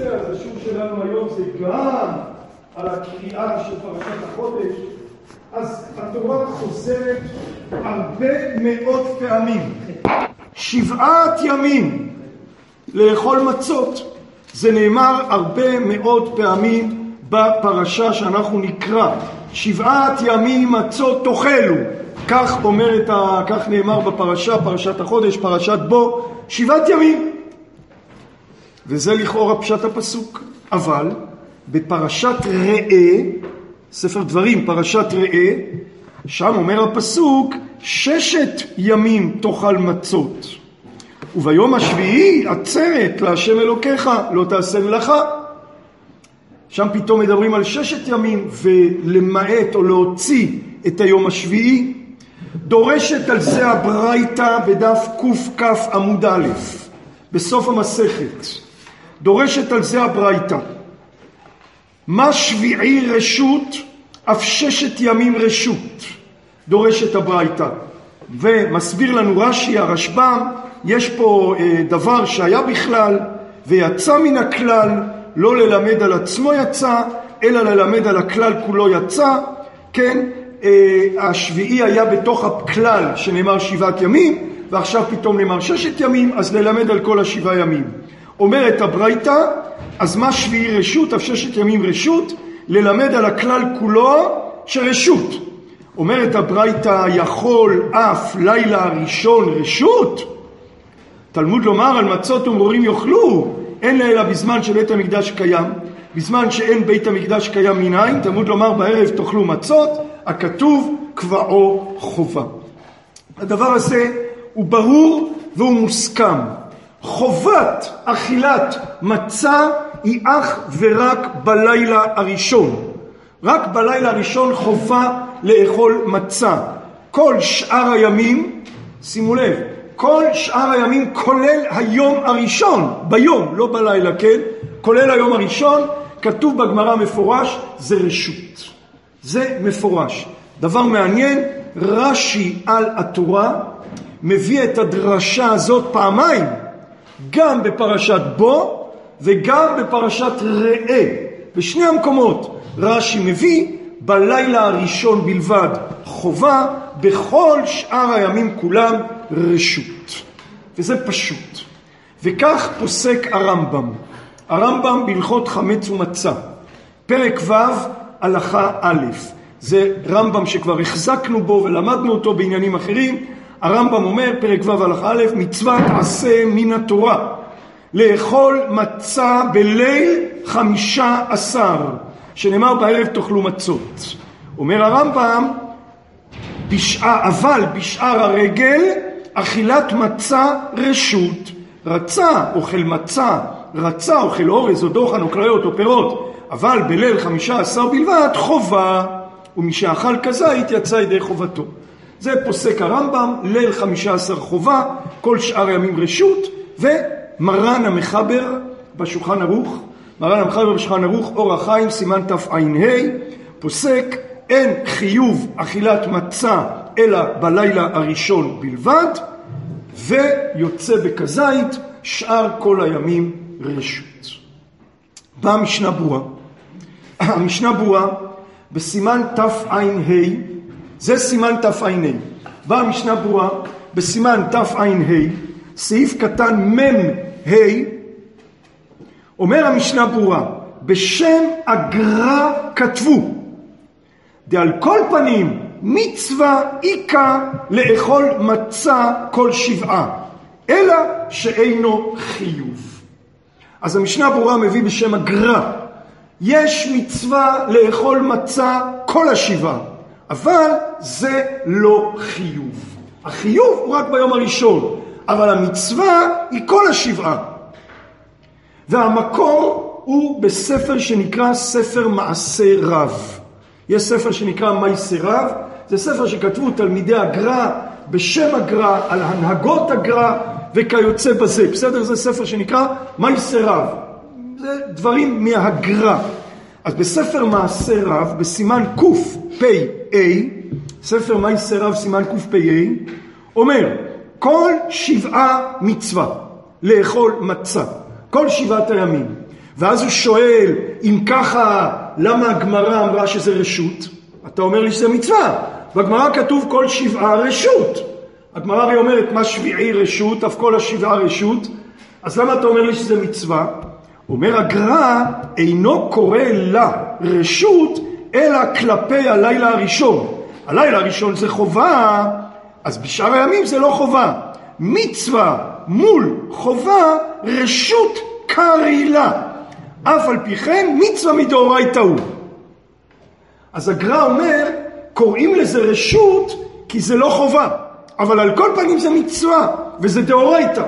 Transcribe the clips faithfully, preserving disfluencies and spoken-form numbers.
נרצה, אז השיעור שלנו היום זה גם על הקריאה של פרשת החודש. אז התורה חוזרת הרבה מאוד פעמים, שבעת ימים לאכול מצות. זה נאמר הרבה מאוד פעמים בפרשה שאנחנו נקרא. שבעת ימים מצות תאכלו, כך אומרת, כך נאמר בפרשה, פרשת החודש, פרשת בו, שבעת ימים. וזה לכאורה פשט הפסוק. אבל בפרשת ראה, ספר דברים, פרשת ראה, שם אומר הפסוק, ששת ימים תאכל מצות. וביום השביעי עצרת להשם אלוקיך, לא תעשה מלאכה. שם פתאום מדברים על ששת ימים, ולמעט או להוציא את היום השביעי. דורשת על זה הברייתא בדף קוף עמוד א', בסוף המסכת. דורשת על זה הברייתא. מה שביעי רשות, אף ששת ימים רשות. דורשת הברייתא. ומסביר לנו רש"י, הרשב"ם, יש פה אה, דבר שהיה בכלל ויצא מן הכלל, לא ללמד על עצמו יצא, אלא ללמד על הכלל כולו יצא. כן, אה, השביעי היה בתוך הכלל שנאמר שבעת ימים, ועכשיו פתאום נאמר ששת ימים, אז ללמד על כל השבעה ימים. אומרת הברייתא, אז מה שביעי רשות, אף ששת ימים רשות, ללמד על הכלל כולו שרשות. אומרת הברייתא, יכול אף לילה הראשון רשות? תלמוד לומר על מצות ומרורים יאכלו, אין לה אלא בזמן שבית המקדש קיים, בזמן שאין בית המקדש קיים מניין, תלמוד לומר בערב תאכלו מצות, הכתוב קבעו חובה. הדבר הזה הוא ברור והוא מוסכם. חובת אכילת מצה היא אך ורק בלילה הראשון. רק בלילה הראשון חובה לאכול מצה. כל שאר הימים, שימו לב, כל שאר הימים כולל היום הראשון, ביום, לא בלילה, כן? כולל היום הראשון, כתוב בגמרא מפורש, זה רשות. זה מפורש. דבר מעניין, רש"י על התורה מביא את הדרשה הזאת פעמיים, גם בפרשת בו וגם בפרשת ראה. בשני המקומות רש"י מביא בלילה הראשון בלבד חובה, בכל שאר הימים כולם רשות. וזה פשוט. וכך פוסק הרמב"ם. הרמב"ם בהלכות חמץ ומצה, פרק ו' הלכה א'. זה רמב"ם שכבר החזקנו בו ולמדנו אותו בעניינים אחרים. הרמב"ם אומר, פרק ו' הלכה א', מצוות עשה מן התורה לאכול מצה בליל חמישה עשר, שנאמר בערב תאכלו מצות. אומר הרמב"ם, בשעה, אבל בשאר הרגל אכילת מצה רשות. רצה אוכל מצה, רצה אוכל אורז או דוחן או כליות או פירות, אבל בליל חמישה עשר בלבד חובה, ומי שאכל כזית יצא ידי חובתו. זה פוסק הרמב"ם, ליל חמישה עשר חובה, כל שאר הימים רשות. ומרן המחבר בשולחן ערוך, מרן המחבר בשולחן ערוך, אור החיים, סימן תע"ה, פוסק, אין חיוב אכילת מצה אלא בלילה הראשון בלבד, ויוצא בכזית שאר כל הימים רשות. באה משנה ברורה. המשנה ברורה בסימן תע"ה, זה סימן תע"ה. באה המשנה ברורה בסימן תע"ה, סעיף קטן מ"ה, אומר המשנה ברורה, בשם הגר"א כתבו, דעל כל פנים מצווה איכה לאכול מצה כל שבעה, אלא שאינו חיוב. אז המשנה ברורה מביא בשם הגר"א, יש מצווה לאכול מצה כל השבעה, אבל זה לא חיוב. החיוב הוא רק ביום הראשון, אבל המצווה היא כל השבעה. והמקור הוא בספר שנקרא ספר מעשה רב. יש ספר שנקרא מעשה רב, זה ספר שכתבו תלמידי הגר"א בשם הגר"א, על הנהגות הגר"א וכיוצא בזה. בסדר? זה ספר שנקרא מעשה רב. זה דברים מהגר"א. אז בספר מעשה רב, בסימן קפ"א, ספר מעשה רב סימן קפ"א, אומר, כל שבעה מצווה לאכול מצה, כל שבעת הימים. ואז הוא שואל, אם ככה, למה הגמרא אמרה שזה רשות? אתה אומר לי שזה מצווה. בגמרא כתוב כל שבעה רשות. הגמרא הרי אומרת, מה שביעי רשות, אף כל השבעה רשות. אז למה אתה אומר לי שזה מצווה? אומר הגר"א, אינו קורא לה רשות, אלא כלפי הלילה הראשון. הלילה הראשון זה חובה, אז בשאר הימים זה לא חובה. מצווה מול חובה, רשות קרילה. אף על פי כן, מצווה מדאורייתא הוא. אז הגר"א אומר, קוראים לזה רשות, כי זה לא חובה. אבל על כל פנים זה מצווה, וזה דאורייתא.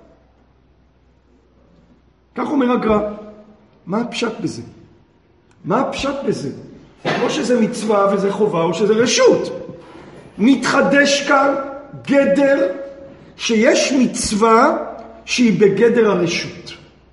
כך אומר הגר"א. מה הפשט בזה? מה הפשט בזה? או שזה מצווה וזה חובה, או שזה רשות. מתחדש כאן גדר שיש מצווה שהיא בגדר הרשות.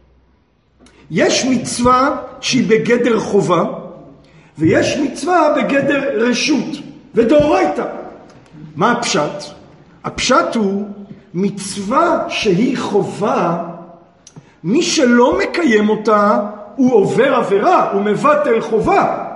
יש מצווה שהיא בגדר חובה, ויש מצווה בגדר רשות, ודאורייתא. מה הפשט? הפשט הוא מצווה שהיא חובה, מי שלא מקיים אותה הוא עובר עבירה, הוא מבטל חובה.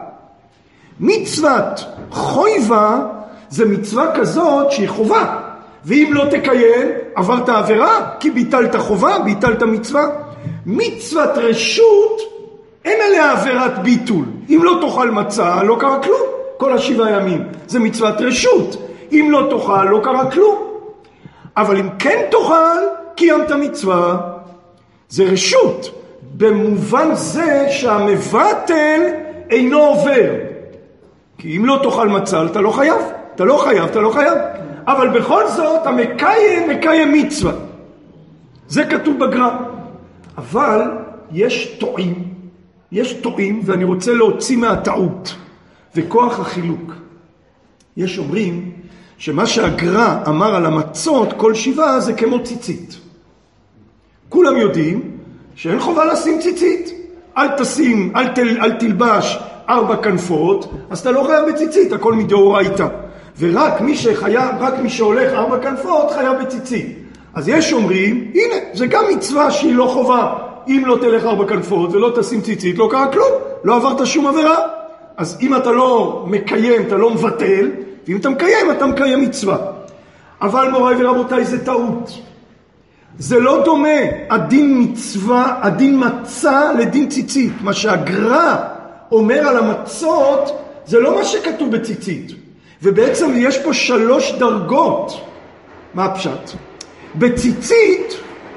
מצוות חויבה זה מצווה כזאת שהיא חובה, ואם לא תקיים עברת עבירה, כי ביטלת חובה, ביטלת מצווה. מצוות רשות אין עליה עבירת ביטול. אם לא תאכל מצה לא קרה כלום. כל השבעה ימים זה מצוות רשות. אם לא תאכל לא קרה כלום. אבל אם כן תאכל קיימת מצווה. זה רשות במובן זה שהמבטל אינו עובר. כי אם לא תאכל מצה אתה לא חייב. אתה לא חייב, אתה לא חייב. אבל בכל זאת המקיים מקיים מצווה. זה כתוב בגר"א. אבל יש טועים, יש טועים, ואני רוצה להוציא מהטעות, וכוח החילוק. יש אומרים שמה שהגר"א אמר על המצות כל שבעה זה כמו ציצית. כולם יודעים שאין חובה לשים ציצית. אל תשים, אל, תל, אל תלבש ארבע כנפות, אז אתה לא חייב בציצית, הכל מדאורייתא. ורק מי שחייב, רק מי שהולך ארבע כנפות חייב בציצית. אז יש אומרים, הנה, זה גם מצווה שהיא לא חובה. אם לא תלך ארבע כנפות ולא תשים ציצית, לא קרה כלום. לא עברת שום עבירה. אז אם אתה לא מקיים, אתה לא מבטל, ואם אתה מקיים, אתה מקיים מצווה. אבל מוריי ורבותיי, זה טעות. זה לא דומה הדין מצווה, הדין מצה לדין ציצית. מה שהגר"א אומר על המצות, זה לא מה שכתוב בציצית. ובעצם יש פה שלוש דרגות. מה הפשט? בציצית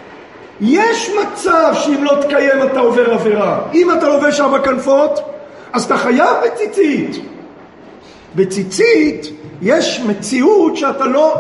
יש מצב שאם לא תקיים אתה עובר עבירה. אם אתה לובש ארבע כנפות אז אתה חייב בציצית. בציצית יש מציאות שאתה לא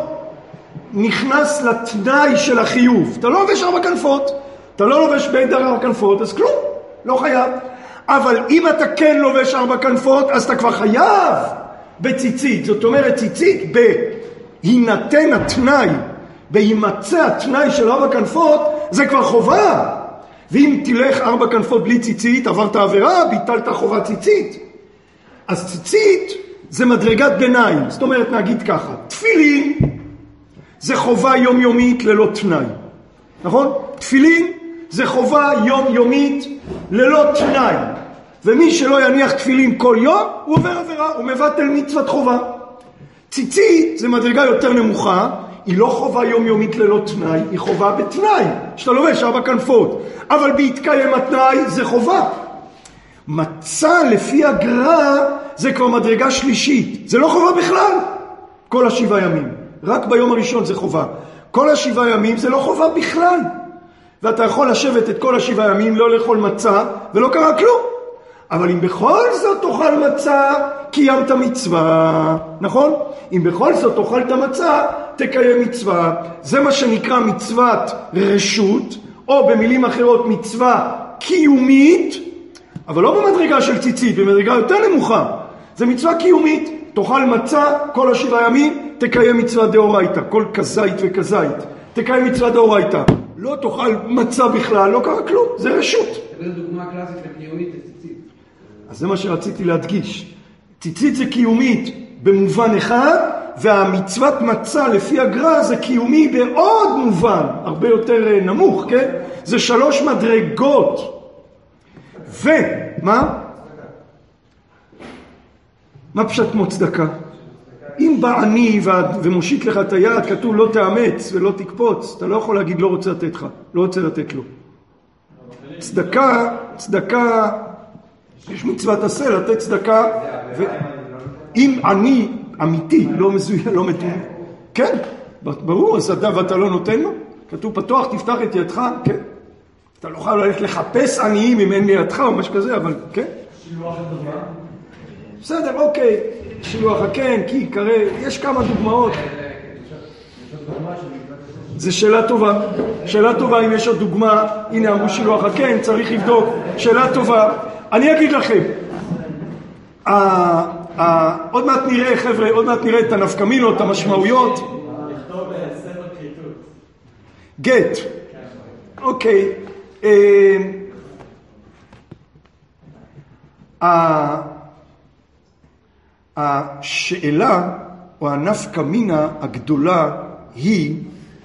נכנס לתנאי של החיוב. אתה לא לובש ארבע כנפות, אתה לא לובש בין ארבע כנפות, אז כלום, לא חייב. אבל אם אתה כן לובש ארבע כנפות אז אתה כבר חייב בציצית. זאת אומרת ציצית בהינתן התנאי, בהימצא התנאי של ארבע כנפות, זה כבר חובה. ואם תלך ארבע כנפות בלי ציצית, עברת עבירה, ביטלת חובה ציצית. אז ציצית זה מדרגת ביניים. זאת אומרת, נגיד ככה, תפילין זה חובה יומיומית ללא תנאי. נכון? תפילין זה חובה יומיומית ללא תנאי. ומי שלא יניח תפילין כל יום, הוא עובר עבירה, הוא מבטל מצוות חובה. ציצית זה מדרגה יותר נמוכה, היא לא חובה יומיומית ללא תנאי, היא חובה בתנאי, שאתה לובש ארבע כנפות. אבל בהתקיים התנאי זה חובה. מצה לפי הגר"א זה כבר מדרגה שלישית. זה לא חובה בכלל. כל השבעה ימים. רק ביום הראשון זה חובה. כל השבעה ימים זה לא חובה בכלל. ואתה יכול לשבת את כל השבעה ימים, לא לאכול מצה, ולא קרה כלום. אבל אם בכל זאת תאכל מצה, קיימת מצווה. נכון? אם בכל זאת תאכלת מצה, תקיים מצווה. זה מה שנקרא מצוות רשות, או במילים אחרות מצווה קיומית, אבל לא במדרגה של ציצית, במדרגה יותר נמוכה. זה מצווה קיומית. תאכל מצה כל השבעה ימים, תקיים מצווה דאורייתא. כל כזית וכזית. תקיים מצווה דאורייתא. לא תאכל מצה בכלל, לא קרה כלום. זה רשות. זה דוגמה קלאסית לקיומית לציצית. אז זה מה שרציתי להדגיש. ציצית זה קיומית במובן אחד, והמצוות מצה לפי הגר"א זה קיומי בעוד מובן, הרבה יותר נמוך, כן? זה שלוש מדרגות. ומה? מה פשט כמו צדקה? אם בא אני ומושיט לך את היד, כתוב לא תאמץ ולא תקפוץ, אתה לא יכול להגיד לא רוצה לתת לך, לא רוצה לתת לו. צדקה, צדקה, יש מצוות עשה לתת צדקה, אם אני אמיתי, לא מזוהה, לא מתון, כן, ברור, אז אתה ואתה לא נותן לו, כתוב פתוח, תפתח את ידך, כן, אתה לא יכול ללכת לחפש עניים אם אין לידך או משהו כזה, אבל כן. שילוח הדבר? בסדר, אוקיי, שילוח הכן, כי קרא, יש כמה דוגמאות. זה שאלה טובה, שאלה טובה אם יש עוד דוגמה, הנה אמרו שילוח הכן, צריך לבדוק, שאלה טובה. אני אגיד לכם, עוד מעט נראה, חבר'ה, עוד מעט נראה את הנפקמינות, המשמעויות. לכתוב ספר כריתות. גט, אוקיי. השאלה או הנפקמינה הגדולה היא,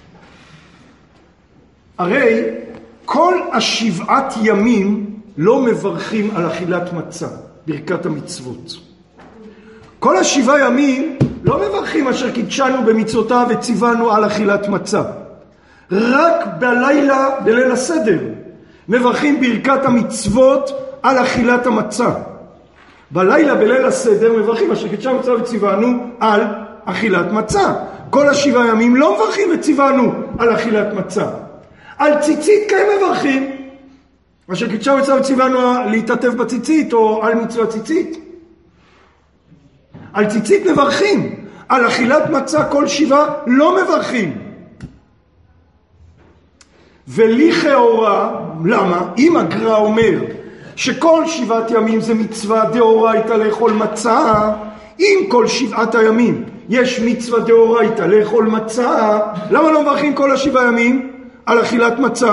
הרי כל השבעת ימים לא מברכים על אכילת מצה, ברכת המצוות. כל השבעה ימים לא מברכים אשר קידשנו במצוותיו וציוונו על אכילת מצה. רק בלילה, בליל הסדר, מברכים ברכת המצוות על אכילת המצה. בלילה, בליל הסדר, מברכים אשר קידשנו מצה וציוונו על אכילת מצה. כל השבעה ימים לא מברכים וציוונו על אכילת מצה. על ציצית כן מברכים. אשר קידשנו מצה וציוונו להתעטף בציצית או על מצוות ציצית. על ציצית מברכים. על אכילת מצה כל שבעה לא מברכים. ולכאורה, למה? אם הגר"א אומר שכל שבעת ימים זה מצווה דאורייתא לאכול מצה, אם כל שבעת הימים יש מצווה דאורייתא לאכול מצה, למה לא מברכים כל השבעה ימים על אכילת מצה?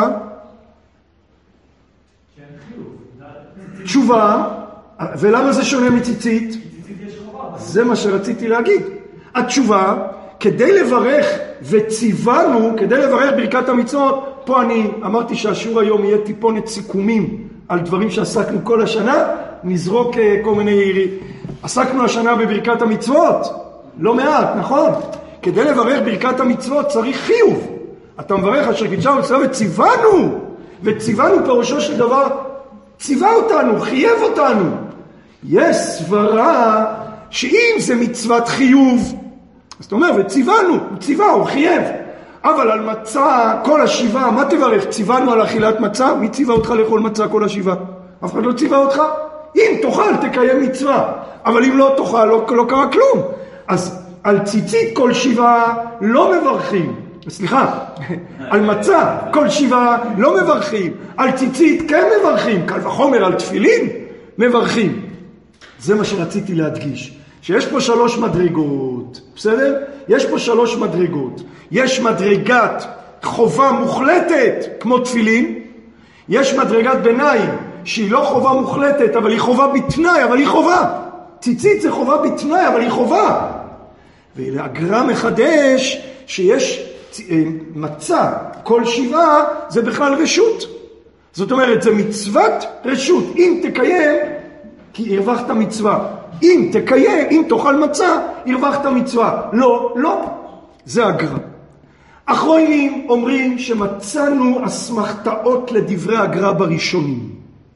תשובה, ולמה זה שונה מציצית? זה מה שרציתי להגיד. התשובה, כדי לברך וציוונו, כדי לברך ברכת המצוות, פה אני אמרתי שהשיעור היום יהיה טיפונת סיכומים על דברים שעסקנו כל השנה, נזרוק כל מיני ירי. עסקנו השנה בברכת המצוות, לא מעט, נכון? כדי לברך ברכת המצוות צריך חיוב. אתה מברך אשר קידשנו מצוות וציוונו, וציוונו פירושו של דבר, ציווה אותנו, חייב אותנו. יש סברה שאם זה מצוות חיוב, זאת אומרת, וציוונו, הוא ציווה, הוא חייב. אבל על מצה, כל השבעה, מה תברך? ציוונו על אכילת מצה? מי ציווה אותך לאכול מצה כל השבעה? אף אחד לא ציווה אותך? אם תאכל, תקיים מצווה. אבל אם לא תאכל, לא, לא קרה כלום. אז על ציצית כל שבעה לא מברכים. סליחה, על מצה כל שבעה לא מברכים. על ציצית כן מברכים. קל וחומר על תפילין מברכים. זה מה שרציתי להדגיש. שיש פה שלוש מדרגות, בסדר? יש פה שלוש מדרגות. יש מדרגת חובה מוחלטת, כמו תפילין. יש מדרגת ביניים, שהיא לא חובה מוחלטת, אבל היא חובה בתנאי, אבל היא חובה. ציצית זה חובה בתנאי, אבל היא חובה. והגר"א מחדש שיש מצה, כל שבעה, זה בכלל רשות. זאת אומרת, זה מצוות רשות. אם תקיים, כי הרווחת מצווה. אם תקיים, אם תאכל מצה, הרווחת מצווה. לא, לא. זה הגר"א. אחרונים אומרים שמצאנו אסמכתאות לדברי הגר"א בראשונים.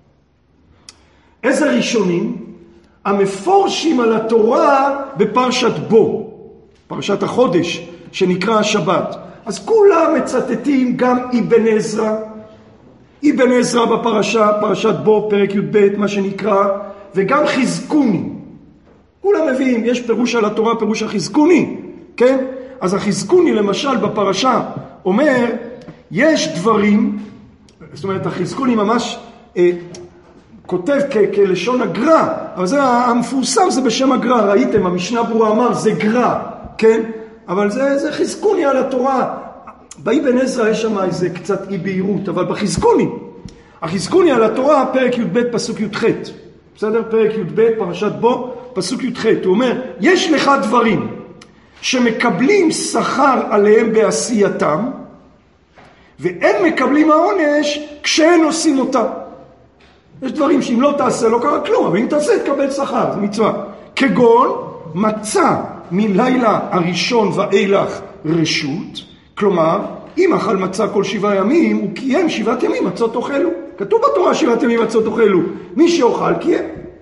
איזה ראשונים? המפורשים על התורה בפרשת בו, פרשת החודש שנקרא השבת. אז כולם מצטטים גם אבן עזרא, אבן עזרא בפרשה, פרשת בו, פרק י"ב, מה שנקרא, וגם חזקוני. כולם מביאים, יש פירוש על התורה, פירוש החזקוני, כן? אז החזקוני למשל בפרשה אומר, יש דברים, זאת אומרת החזקוני ממש אה, כותב כ- כלשון הגר"א, אבל זה המפורסם, זה בשם הגר"א, ראיתם, המשנה ברורה אמר, זה גר"א, כן? אבל זה, זה חזקוני על התורה. באבן עזרא יש שם איזה קצת אי בהירות, אבל בחזקוני, החזקוני על התורה, פרק י"ב פסוק י"ח, בסדר? פרק י"ב פרשת בו, פסוק י"ח, הוא אומר, יש לך דברים שמקבלים שכר עליהם בעשייתם, ואין מקבלים העונש כשהם עושים אותם. יש דברים שאם לא תעשה לא קרה כלום, אבל אם תעשה תקבל שכר, זה מצווה. כגון מצא מלילה הראשון ואילך רשות, כלומר, אם אכל מצה כל שבעה ימים, הוא קיים שבעת ימים מצות אוכלו. כתוב בתורה שבעת ימים מצות אוכלו. מי שאוכל קיים.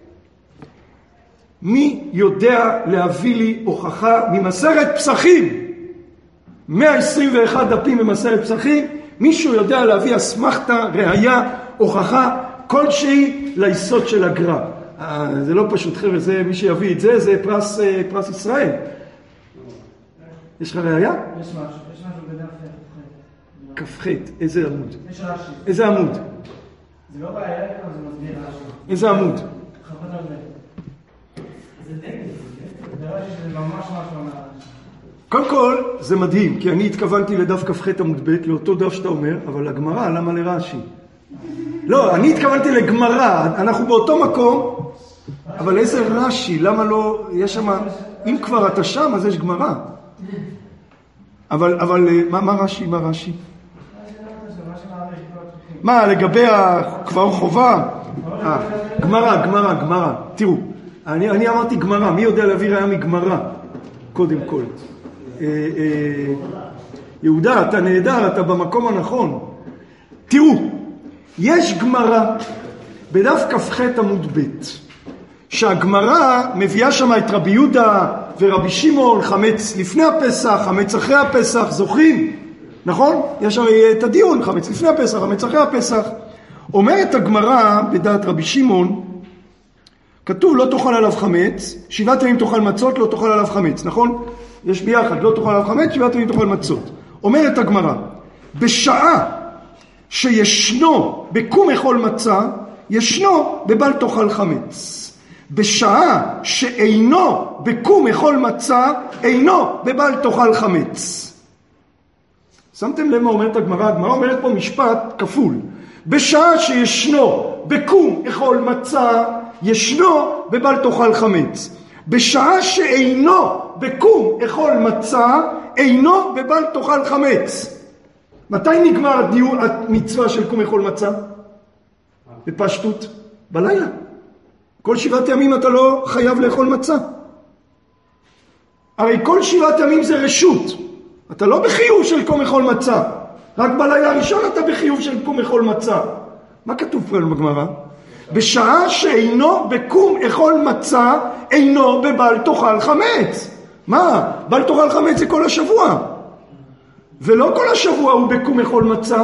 מי יודע להביא לי הוכחה ממסכת פסחים? מאה עשרים ואחת דפים במסכת פסחים. מישהו יודע להביא אסמכתה, ראיה, הוכחה, כלשהי ליסוד של הגר"א. זה לא פשוט, חבר'ה, זה מי שיביא את זה, זה פרס, פרס ישראל. יש לך ראיה? יש משהו, יש משהו בדף כ"ח, איזה עמוד? יש רש"י. איזה עמוד? זה לא בעיה, זה מסביר רש"י. איזה עמוד? חפת על זה. זה נגד, זה רש"י שזה ממש משהו מהרש"י. קודם כל, זה מדהים, כי אני התכוונתי לדף כ"ח עמוד ב', לאותו דף שאתה אומר, אבל לגמרא, למה לרש"י? לא, אני התכוונתי לגמרא, אנחנו באותו מקום, אבל איזה רש"י, למה לא, יש שם, אם כבר אתה שם, אז יש גמרא. אבל, אבל, מה, מה רש"י, מה רש"י? מה, לגבי כבר חובה? אה, גמרא, גמרא, גמרא. תראו, אני, אני אמרתי גמרא, מי יודע להביא ראיה מגמרא? קודם כל. אה, אה, יהודה, אתה נהדר, אתה במקום הנכון. תראו, יש גמרא בדף כ"ח עמוד ב', שהגמרא מביאה שם את רבי יהודה ורבי שמעון, חמץ לפני הפסח, חמץ אחרי הפסח, זוכרים? נכון? יש שם את הדיון, חמץ לפני הפסח, חמץ אחרי הפסח. אומרת הגמרא בדעת רבי שמעון, כתוב לא תאכל עליו חמץ, שבעת ימים תאכל מצות, לא תאכל עליו חמץ, נכון? יש ביחד, לא תאכל עליו חמץ, שבעת ימים תאכל מצות. אומרת הגמרא, בשעה שישנו בקום אכול מצה, ישנו בבל תאכל חמץ. בשעה שאינו בקום אכול מצה, אינו בבל תאכל חמץ. שמתם לב מה אומרת הגמרא? הגמרא אומרת פה משפט כפול. בשעה שישנו בקום אכול מצה, ישנו בבל תאכל חמץ. בשעה שאינו בקום אכול מצה, אינו בבל תאכל חמץ. מתי נגמר הדיון, המצווה של קום אכול מצה? בפשטות, בלילה. כל שבעת ימים אתה לא חייב לאכול מצה. הרי כל שבעת ימים זה רשות. אתה לא בחיוב של קום אכול מצה. רק בלילה הראשון אתה בחיוב של קום אכול מצה. מה כתוב פה בגמרא? בשעה שאינו בקום אכול מצה, אינו בבל תאכל חמץ. מה? בל תאכל חמץ זה כל השבוע. ולא כל השבוע הוא בקום אכול מצה.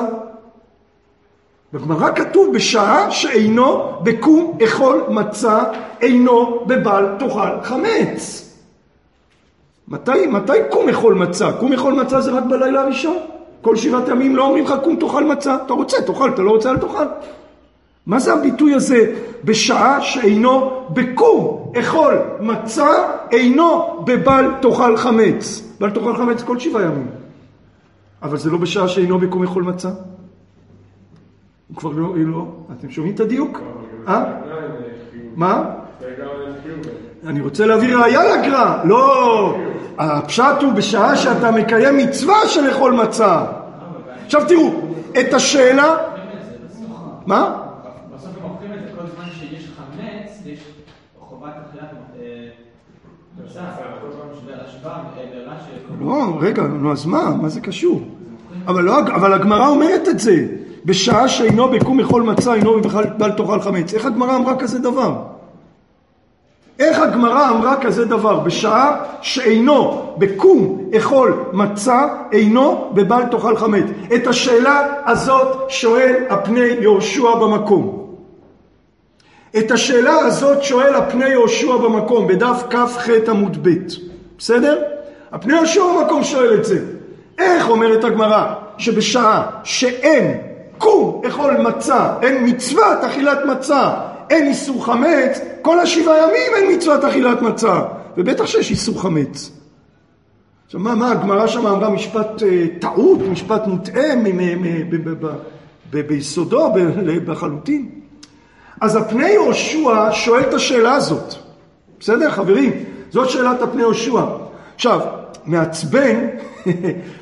בגמרא כתוב בשעה שאינו בקום אכול מצה, אינו בבל תאכל חמץ. מתי, מתי קום אכול מצה? קום אכול מצה זה רק בלילה הראשון. כל שבעת ימים לא אומרים לך קום תאכל מצה. אתה רוצה, תאכל, אתה לא רוצה, אל תאכל. מה זה הביטוי הזה? בשעה שאינו בקום אכול מצה, אינו בבל תאכל חמץ. בל תאכל חמץ כל שבעה ימים. אבל זה לא בשעה שאינו בקום אכול מצה. הוא כבר לא, לא, אתם שומעים את הדיוק? אה? מה? אני רוצה להביא ראיה לגר"א. לא, הפשט הוא בשעה שאתה מקיים מצווה של אכול מצה. עכשיו תראו, את השאלה... מה? בסוף הם אוכלים את זה כל זמן שיש חמץ, יש חובת אכילת מצה, לא, רגע, נו, אז מה? מה זה קשור? אבל לא, אבל הגמרא אומרת את זה. בשעה שאינו בקום אכול מצה, אינו בל תאכל חמץ. איך הגמרא אמרה כזה דבר? איך הגמרא אמרה כזה דבר? בשעה שאינו בקום אכול מצה, אינו בבל תאכל חמץ. את השאלה הזאת שואל הפני יהושע במקום. את השאלה הזאת שואל הפני יהושע במקום, בדף כ"ח עמוד ב'. בסדר? הפני יהושע במקום שואל את זה. איך אומרת הגמרא שבשעה שאין קום אכול מצה, אין מצוות אכילת מצה, אין איסור חמץ, כל השבעה ימים אין מצוות אכילת מצה, ובטח שיש איסור חמץ. עכשיו מה, מה, הגמרא שם אמרה משפט אה, טעות, משפט מוטעה ביסודו, בחלוטין. אז הפני יהושע שואל את השאלה הזאת. בסדר, חברים? זאת שאלת הפני יהושע. עכשיו, מעצבן,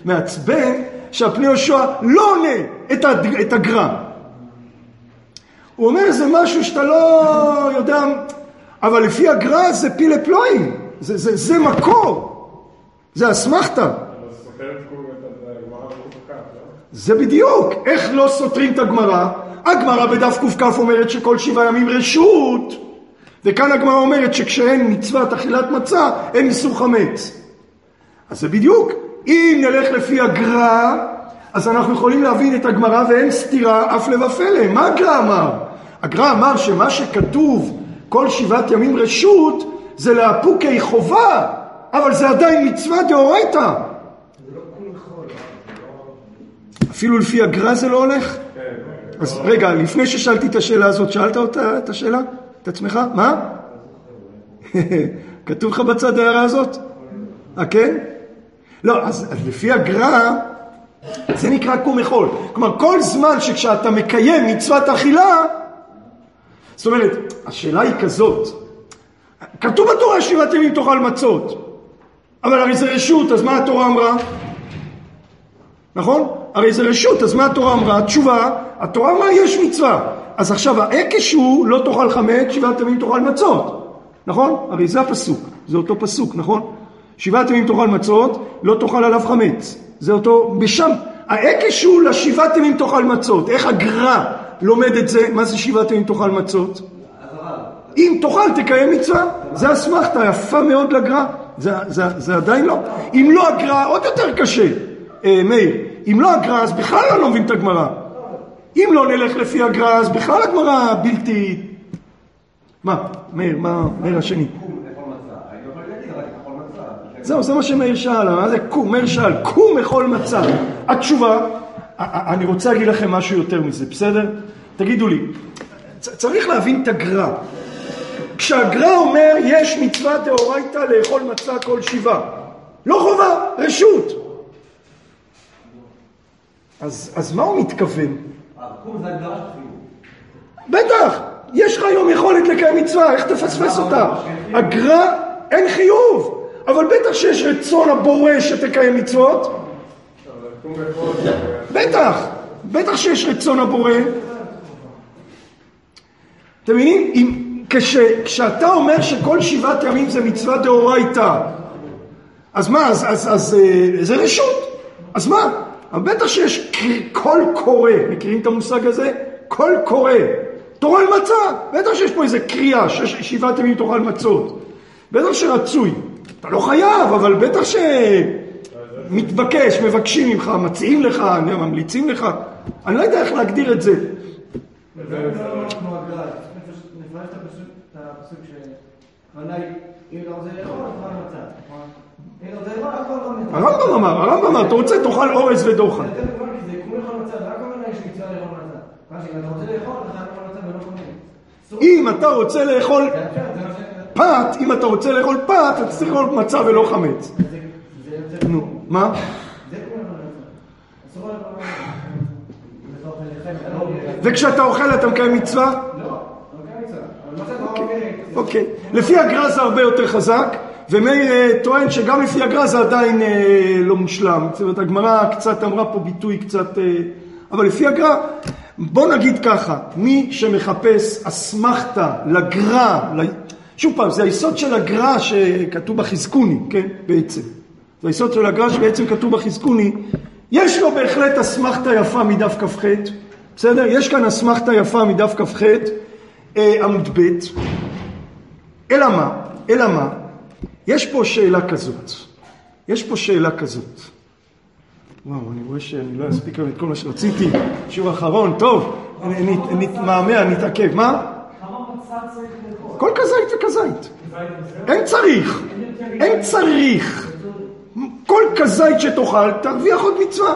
מעצבן, שהפני יהושע לא עונה את הגר"א. הוא אומר, זה משהו שאתה לא יודע, אבל לפי הגר"א זה פילה פלואים, זה, זה, זה מקור, זה אסמכתא. זה בדיוק, איך לא סותרים את הגמרא? הגמרא בדף ק"כ אומרת שכל שבעה ימים רשות, וכאן הגמרא אומרת שכשאין מצוות אכילת מצה, אין איסור חמץ. אז זה בדיוק, אם נלך לפי הגר"א, אז אנחנו יכולים להבין את הגמרא ואין סתירה אף לבפלא. מה הגר"א אמר? הגר"א אמר שמה שכתוב כל שבעת ימים רשות זה לאפוקי חובה, אבל זה עדיין מצווה דאורייתא. זה לא כול חול. אפילו לפי הגר"א זה לא הולך? אז רגע, לפני ששאלתי את השאלה הזאת, שאלת אותה את השאלה? את עצמך? מה? כתוב לך בצד ההערה הזאת? אה, כן? לא, אז, אז לפי הגר"א זה נקרא קום מחול. כלומר, כל זמן שכשאתה מקיים מצוות אכילה, זאת אומרת, השאלה היא כזאת, כתוב בתורה שבעת ימים תאכל מצות, אבל הרי זה רשות, אז מה התורה אמרה? נכון? הרי זה רשות, אז מה התורה אמרה? תשובה, התורה אמרה יש מצווה. אז עכשיו העקש הוא לא תאכל חמץ, שבעת ימים תאכל מצות. נכון? הרי זה הפסוק, זה אותו פסוק, נכון? שבעת ימים תאכל מצות, לא תאכל עליו חמץ. זה אותו, בשם, העקש הוא לשבעת ימים תאכל מצות. איך הגר"א לומד את זה? מה זה שבעת ימים תאכל מצות? אם תאכל תקיים מצווה. זה אסמכתא, יפה מאוד לגר"א. זה, זה, זה עדיין לא. אם לא הגר"א, עוד יותר קשה. אה, מאיר, אם לא הגר"א, אז בכלל לא לומדים את הגמרא. אם לא נלך לפי הגר"א, אז בכלל הגמרא בלתי... מה? מאיר, מה? מאיר השני. זהו, זה מה שמאיר שאל, מה זה קום? מאיר שאל, קום אכול מצה. התשובה, אני רוצה להגיד לכם משהו יותר מזה, בסדר? תגידו לי, צריך להבין את הגר"א. כשהגר"א אומר, יש מצווה דאורייתא לאכול מצה כל שבעה. לא חובה, רשות. אז, אז מה הוא מתכוון? קום זה הגדרה של חיוב. בטח, יש לך היום יכולת לקיים מצווה, איך תפספס אותה? הגר"א אין חיוב. אבל בטח שיש רצון הבורא שתקיים מצוות. בטח, בטח שיש רצון הבורא. אתם מבינים? אם, כש, כשאתה אומר שכל שבעת ימים זה מצווה דאורייתא, אז מה? אז, אז, אז זה רשות. אז מה? אבל בטח שיש קול קורא. מכירים את המושג הזה? קול קורא. תאכל מצה. בטח שיש פה איזה קריאה, שבעת ימים תאכל מצות. בטח שרצוי. אתה לא חייב, אבל בטח שמתבקש, מבקשים ממך, מציעים לך, ממליצים לך. אני לא יודע איך להגדיר את זה. זה לא כמו הגר"א. נפרש את הפסוק שעלי, אם אתה רוצה לאכול, תאכל מצה. אם אתה רוצה לאכול, תאכל מצה. הרמב"ם אמר, הרמב"ם אמר, אתה רוצה, תאכל אורז ודוחן. זה יותר מובן, כי זה כמו לאכול מצה, רק אומר לה יש מצווה לאכול מצה. מה שאם אתה רוצה לאכול, אתה חייב לאכול מצה ולא קונים. אם אתה רוצה לאכול פת, אם אתה רוצה לאכול פת, אתה צריך לאכול מצה ולא חמץ. נו, מה? וכשאתה אוכל אתה מקיים מצווה? לא, לא מקיים מצווה. אוקיי. לפי הגר"א זה הרבה יותר חזק, ומאיר טוען שגם לפי הגר"א זה עדיין לא מושלם. זאת אומרת, הגמרא קצת אמרה פה ביטוי קצת... אבל לפי הגר"א, בוא נגיד ככה, מי שמחפש אסמכתא לגר"א, שוב פעם, זה היסוד של הגר"א שכתוב בחזקוני, כן? בעצם. זה היסוד של הגר"א שבעצם כתוב בחזקוני. יש לו בהחלט אסמכתא יפה מדף כ"ח, בסדר? יש כאן אסמכתא יפה מדף כ"ח, אה, עמוד ב'. אלא מה? אלא מה? יש פה שאלה כזאת. יש פה שאלה כזאת. וואו, אני רואה שאני לא אספיק את כל מה שרציתי. שיעור אחרון, טוב, נתמהמה, נתעכב. מה? כל כזית וכזית. אין צריך. אין צריך. כל כזית שתאכל, תרוויח עוד מצווה.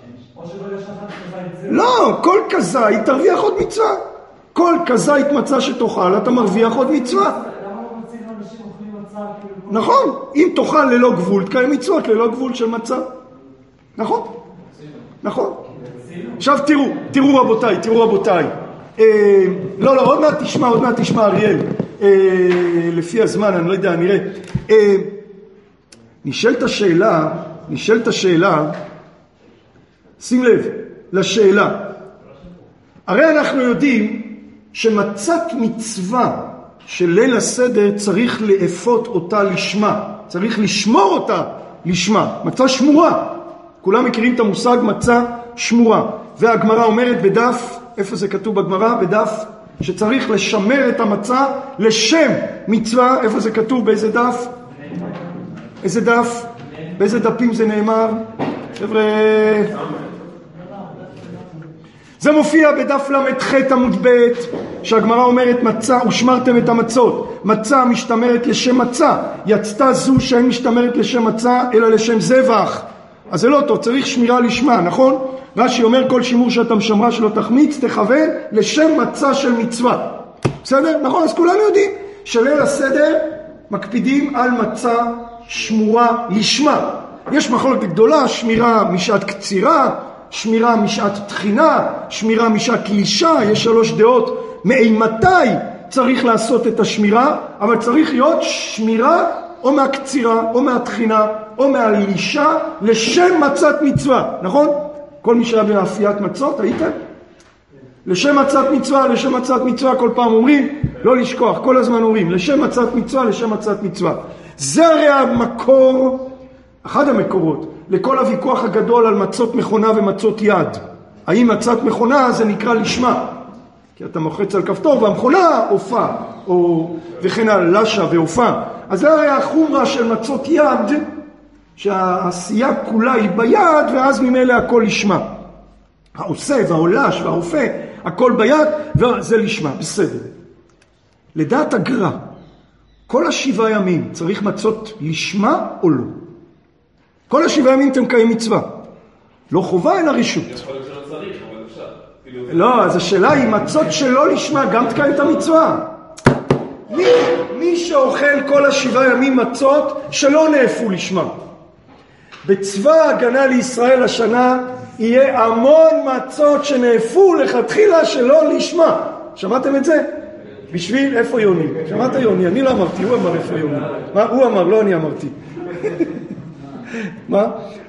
לא, כל כזית תרוויח עוד מצווה. כל כזית מצה שתאכל, אתה מרוויח עוד מצווה. נכון. אם תאכל ללא גבול, תקיים מצוות ללא גבול של מצה. נכון? נכון. עכשיו תראו, תראו רבותיי, תראו רבותיי. אה, לא, לא, עוד מעט תשמע, עוד מעט תשמע אריאל. אה, לפי הזמן, אני לא יודע, נראה. אה, נשאלת השאלה, נשאלת השאלה, שים לב לשאלה. הרי אנחנו יודעים שמצת מצווה של ליל הסדר צריך לאפות אותה לשמה, צריך לשמור אותה לשמה, מצה שמורה. כולם מכירים את המושג מצה שמורה, והגמרא אומרת בדף, איפה זה כתוב בגמרא? בדף שצריך לשמר את המצה לשם מצווה. איפה זה כתוב? באיזה דף? איזה דף? באיזה דפים זה נאמר? חבר'ה, זה מופיע בדף למ"ח עמוד ב', שהגמרא אומרת מצה ושמרתם את המצות, מצה משתמרת לשם מצה, יצתה זו שאין משתמרת לשם מצה אלא לשם זבח. אז זה לא טוב, צריך שמירה לשמה, נכון? רש"י אומר כל שימור שאתה משמרה שלא תחמיץ תכוון לשם מצה של מצווה. בסדר? נכון? אז כולנו יודעים שליל הסדר מקפידים על מצה שמורה לשמה. יש מחלוקת גדולה, שמירה משעת קצירה, שמירה משעת תחינה, שמירה משעת קלישה. יש שלוש דעות מאימתי צריך לעשות את השמירה, אבל צריך להיות שמירה או מהקצירה או מהתחינה או מהלישה לשם מצת מצווה, נכון? כל מי שהיה באפיית מצות, הייתם? לשם מצת מצווה, לשם מצת מצווה, כל פעם אומרים, לא לשכוח, כל הזמן אומרים, לשם מצת מצווה, לשם מצת מצווה. זה הרי המקור, אחד המקורות, לכל הוויכוח הגדול על מצות מכונה ומצות יד. האם מצת מכונה זה נקרא לשמה? כי אתה מוחץ על כפתור והמכונה הופע, או וכן הלשה והופע. אז זה הרי החומרה של מצות יד, שהעשייה כולה היא ביד, ואז ממילא הכל לשמה. העושה והעולש והאופה, הכל ביד, וזה לשמה, בסדר. לדעת הגר"א, כל השבעה ימים צריך מצות לשמה או לא? כל השבעה ימים אתם מקיים מצווה. לא חובה אלא רשות. יכול להיות שלא צריך, אבל אפשר. לא, אז השאלה היא, מצות שלא לשמה גם תקיים את המצווה. מי, מי שאוכל כל השבעה ימים מצות שלא נאפו לשמה. בצבא ההגנה לישראל השנה יהיה המון מצות שנאפו לכתחילה שלא לשמה. שמעתם את זה? בשביל, איפה יוני? שמעת יוני? אני לא אמרתי, הוא אמר איפה יוני. מה? הוא אמר, לא אני אמרתי. מה?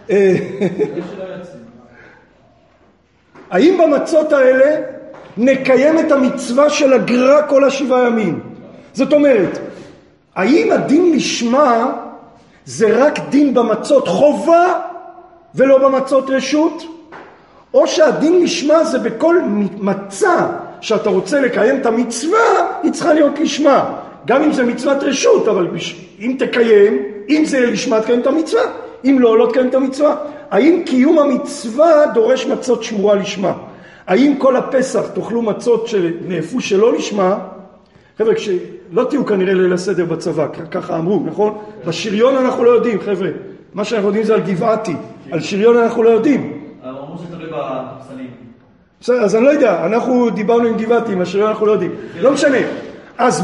האם במצות האלה נקיים את המצווה של הגר"א כל השבעה ימים? זאת אומרת, האם הדין לשמה זה רק דין במצות חובה ולא במצות רשות? או שהדין לשמה זה בכל מצה שאתה רוצה לקיים את המצווה, היא צריכה להיות לשמה. גם אם זה מצוות רשות, אבל אם תקיים, אם זה לשמה תקיים את המצווה, אם לא, לא תקיים את המצווה. האם קיום המצווה דורש מצות שמורה לשמה? האם כל הפסח תאכלו מצות שנאפו שלא לשמה? חבר'ה, כשלא תהיו כנראה ליל הסדר בצבא, ככה אמרו, נכון? בשריון אנחנו לא יודעים, חבר'ה. מה שאנחנו יודעים זה על גבעתי. על שריון אנחנו לא יודעים. אבל אמרו שתלוי בפסלים. בסדר, אז אני לא יודע. אנחנו דיברנו עם גבעתי, עם השריון אנחנו לא יודעים. לא משנה. אז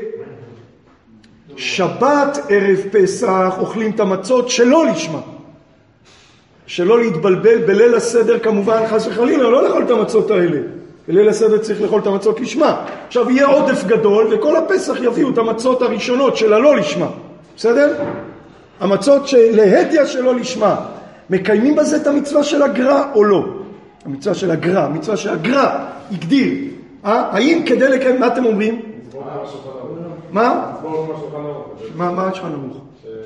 בשבת ערב פסח אוכלים את המצות שלא לשמה. שלא להתבלבל בליל הסדר, כמובן חס וחלילה, לא לאכול את המצות האלה. בליל הסדר צריך לאכול את המצות לשמה. עכשיו יהיה עודף גדול, וכל הפסח יביאו את המצות הראשונות של הלא לשמה. בסדר? המצות להדיה שלא לשמה. מקיימים בזה את המצווה של הגר"א או לא? המצווה של הגר"א, המצווה של הגר"א הגדיר. אה? האם כדי לקיים, מה אתם אומרים? מה? מה, מה יש לך נמוך?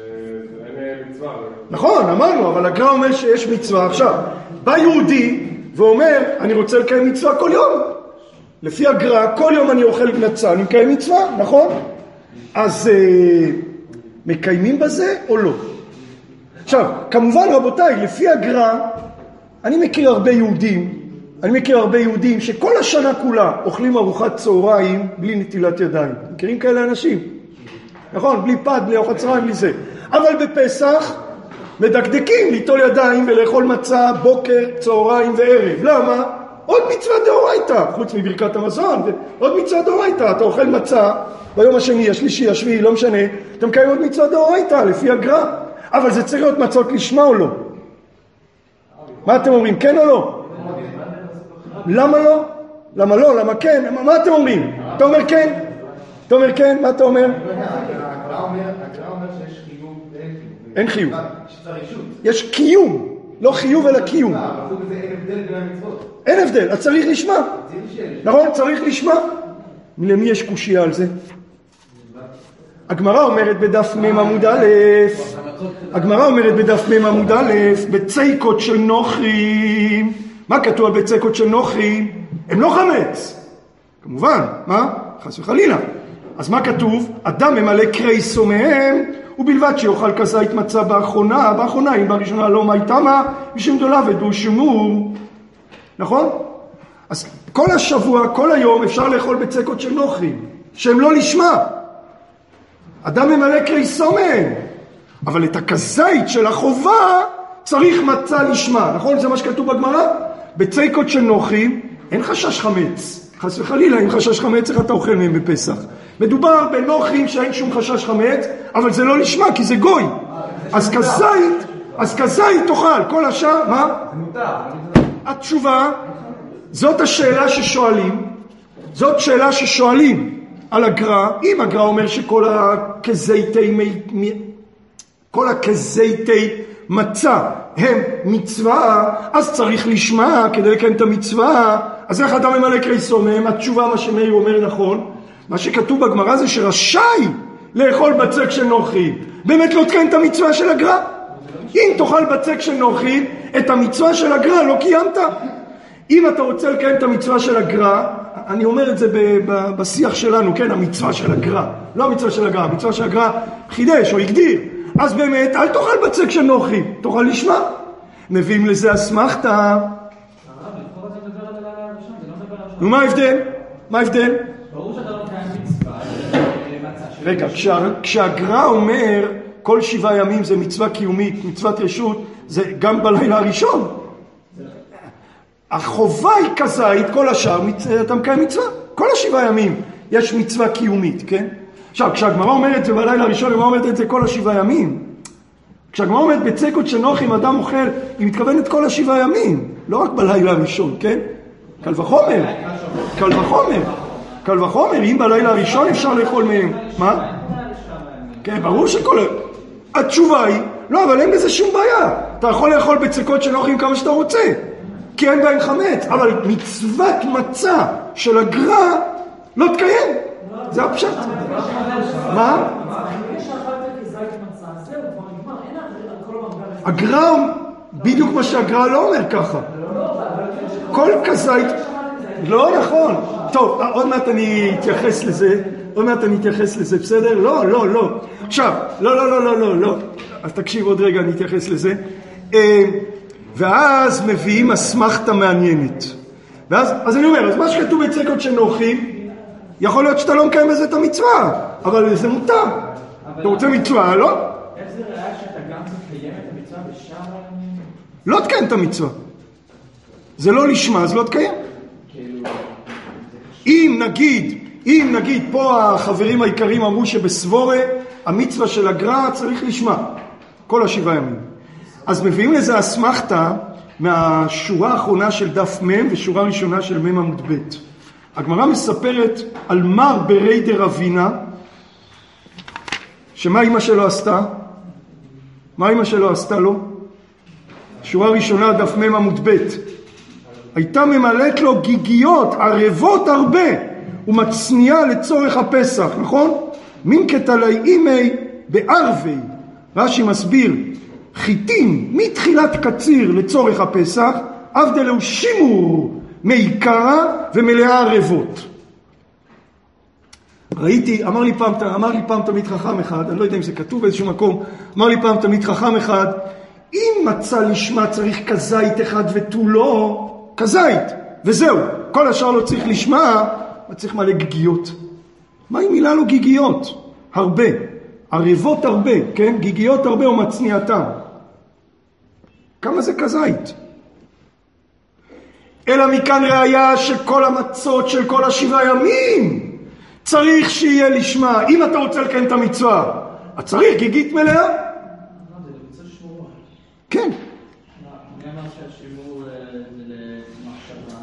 נכון, אמרנו, אבל הגר"א אומר שיש מצווה. עכשיו, בא יהודי ואומר, אני רוצה לקיים מצווה כל יום. לפי הגר"א, כל יום אני אוכל מצה, אני מקיים מצווה, נכון? אז אה, מקיימים בזה או לא? עכשיו, כמובן רבותיי, לפי הגר"א, אני מכיר הרבה יהודים, אני מכיר הרבה יהודים שכל השנה כולה אוכלים ארוחת צהריים בלי נטילת ידיים. מכירים כאלה אנשים? נכון, בלי פד, בלי ארוחת צהריים, בלי זה. אבל בפסח מדקדקים ליטול ידיים ולאכול מצה בוקר, צהריים וערב. למה? עוד מצווה דאורייתא, חוץ מברכת המזון, עוד מצווה דאורייתא. אתה אוכל מצה ביום השני, השלישי, השביעי, לא משנה, אתה מקיים עוד מצווה דאורייתא לפי הגר"א. אבל זה צריך להיות מצות לשמה או לא? מה אתם אומרים, כן או לא? למה לא? למה לא? למה כן? מה אתם אומרים? אתה אומר כן? אתה אומר כן? מה אתה אומר? הגר"א אומר שיש חיוב ואין חיוב. אין חיוב. שצריך רשות. יש קיום, לא חיוב אלא קיום. אבל חוץ מזה אין הבדל בין המצוות. אין הבדל, אז צריך לשמה. נכון? צריך לשמה. למי יש קושיה על זה? הגמרא אומרת בדף מ' עמוד א', הגמרא אומרת בדף מ' עמוד א', בציקות של נוכרים. מה כתוב על בציקות של נוכרים? הם לא חמץ. כמובן, מה? חס וחלילה. אז מה כתוב? אדם ממלא קרייסו מהם, ובלבד שיאכל כזית מצה באחרונה, באחרונה, אם בראשונה לא מי תמה, משום דולה ודו שמור. נכון? אז כל השבוע, כל היום אפשר לאכול בציקות של נוכרים, שהם לא לשמה. אדם ממלא קרייסו מהם, אבל את הכזית של החובה צריך מצה לשמה. נכון? זה מה שכתוב בגמרא? בציקות של נוכרים אין חשש חמץ. חס וחלילה, אם חשש חמץ, איך אתה אוכל מהם בפסח? מדובר בנוכרים שאין שום חשש חמץ, אבל זה לא לשמה, כי זה גוי. אז כזית, אז כזית תאכל, כל השאר, מה? התשובה, זאת השאלה ששואלים, זאת שאלה ששואלים על הגר"א. אם הגר"א אומר שכל הכזיתי, כל הכזיתי מצה הם מצווה, אז צריך לשמה כדי לקיים את המצווה. אז איך אדם ממלא קרייסו מהם? התשובה, מה שמאיר אומר נכון, מה שכתוב בגמרא זה שרשאי לאכול בצק של נוכרים. באמת לא תקיים את המצווה של הגר"א. אם תאכל בצק של נוכרים, את המצווה של הגר"א לא קיימת. אם אתה רוצה לקיים את המצווה של הגר"א, אני אומר את זה בשיח שלנו, כן, המצווה של הגר"א, לא המצווה של הגר"א, המצווה של הגר"א חידש או הגדיר, אז באמת אל תאכל בצק של נוכרים, תאכל לשמה. מביאים לזה אסמכתא. נו, מה ההבדל? מה ההבדל? ברור שאתה לא קיים מצווה, רגע, כשהגר"א אומר כל שבעה ימים זה מצווה קיומית, מצוות רשות, זה גם בלילה הראשון. החובה היא כזית, כל השאר אתה מקיים מצווה. כל השבעה ימים יש מצווה קיומית, כן? עכשיו, כשהגמרא אומרת את זה בלילה הראשון, הגמרא אומרת את זה כל השבעה ימים. כשהגמרא אומרת בצקות של נוכרים אדם אוכל, היא מתכוונת כל השבעה ימים, לא רק בלילה הראשון, כן? קל וחומר, קל וחומר, קל וחומר, אם בלילה הראשון אפשר לאכול מהם. מה? כן, ברור שכל... התשובה היא, לא, אבל אין בזה שום בעיה. אתה יכול לאכול בצקות של נוכרים כמה שאתה רוצה, כי אין בהם חמץ, אבל מצוות מצה של הגר"א לא תקיים. זה הפשט. מה? הגר"א, בדיוק מה שהגר"א לא אומר ככה. כל כזית, לא נכון. טוב, עוד מעט אני אתייחס לזה, עוד מעט אני אתייחס לזה, בסדר? לא, לא, לא. עכשיו, לא, לא, לא, לא, לא, לא. אז תקשיב עוד רגע, אני אתייחס לזה. ואז מביאים אסמכתא מעניינת. ואז, אז אני אומר, אז מה שכתוב בצקות של נוכרים, יכול להיות שאתה לא מקיים בזה את המצווה, אבל זה מותר. אתה רוצה מצווה, לא? איך זה ראה שאתה גם תקיים את המצווה בשאר הימים? לא תקיים את המצווה. זה לא לשמה, אז לא תקיים. אם נגיד, אם נגיד פה החברים העיקרים אמרו שבסבורה המצווה של הגר"א צריך לשמה, כל השבעה ימים. אז מביאים לזה אסמכתא מהשורה האחרונה של דף מ' ושורה ראשונה של מ' עמוד ב'. הגמרא מספרת על מר ברי דרבינה, שמה אמא שלו עשתה? מה אמא שלו עשתה לו? שורה ראשונה דף מ' עמוד ב'. הייתה ממלאת לו גיגיות, ערבות הרבה, ומצניעה לצורך הפסח, נכון? מין כתלי אימי בערבי. רש"י מסביר, חיטים מתחילת קציר לצורך הפסח, אבדלו שימור מעיקרה ומלאה ערבות. ראיתי, אמר לי פעם, אמר לי פעם תמיד חכם אחד, אני לא יודע אם זה כתוב באיזשהו מקום, אמר לי פעם תמיד חכם אחד, אם מצא לשמה צריך כזית אחד ותו לא, כזית, וזהו, כל השאר לא צריך לשמה, צריך מלא גיגיות. מה אם מילה לו גיגיות? הרבה, ערבות הרבה, כן? גיגיות הרבה ומצניעתם. כמה זה כזית? אלא מכאן ראיה שכל המצות של כל השבעה ימים צריך שיהיה לשמה. אם אתה רוצה לקיים את המצווה, אז צריך גיגית מלאה. כן. מי אמר שהשימור למחשבה?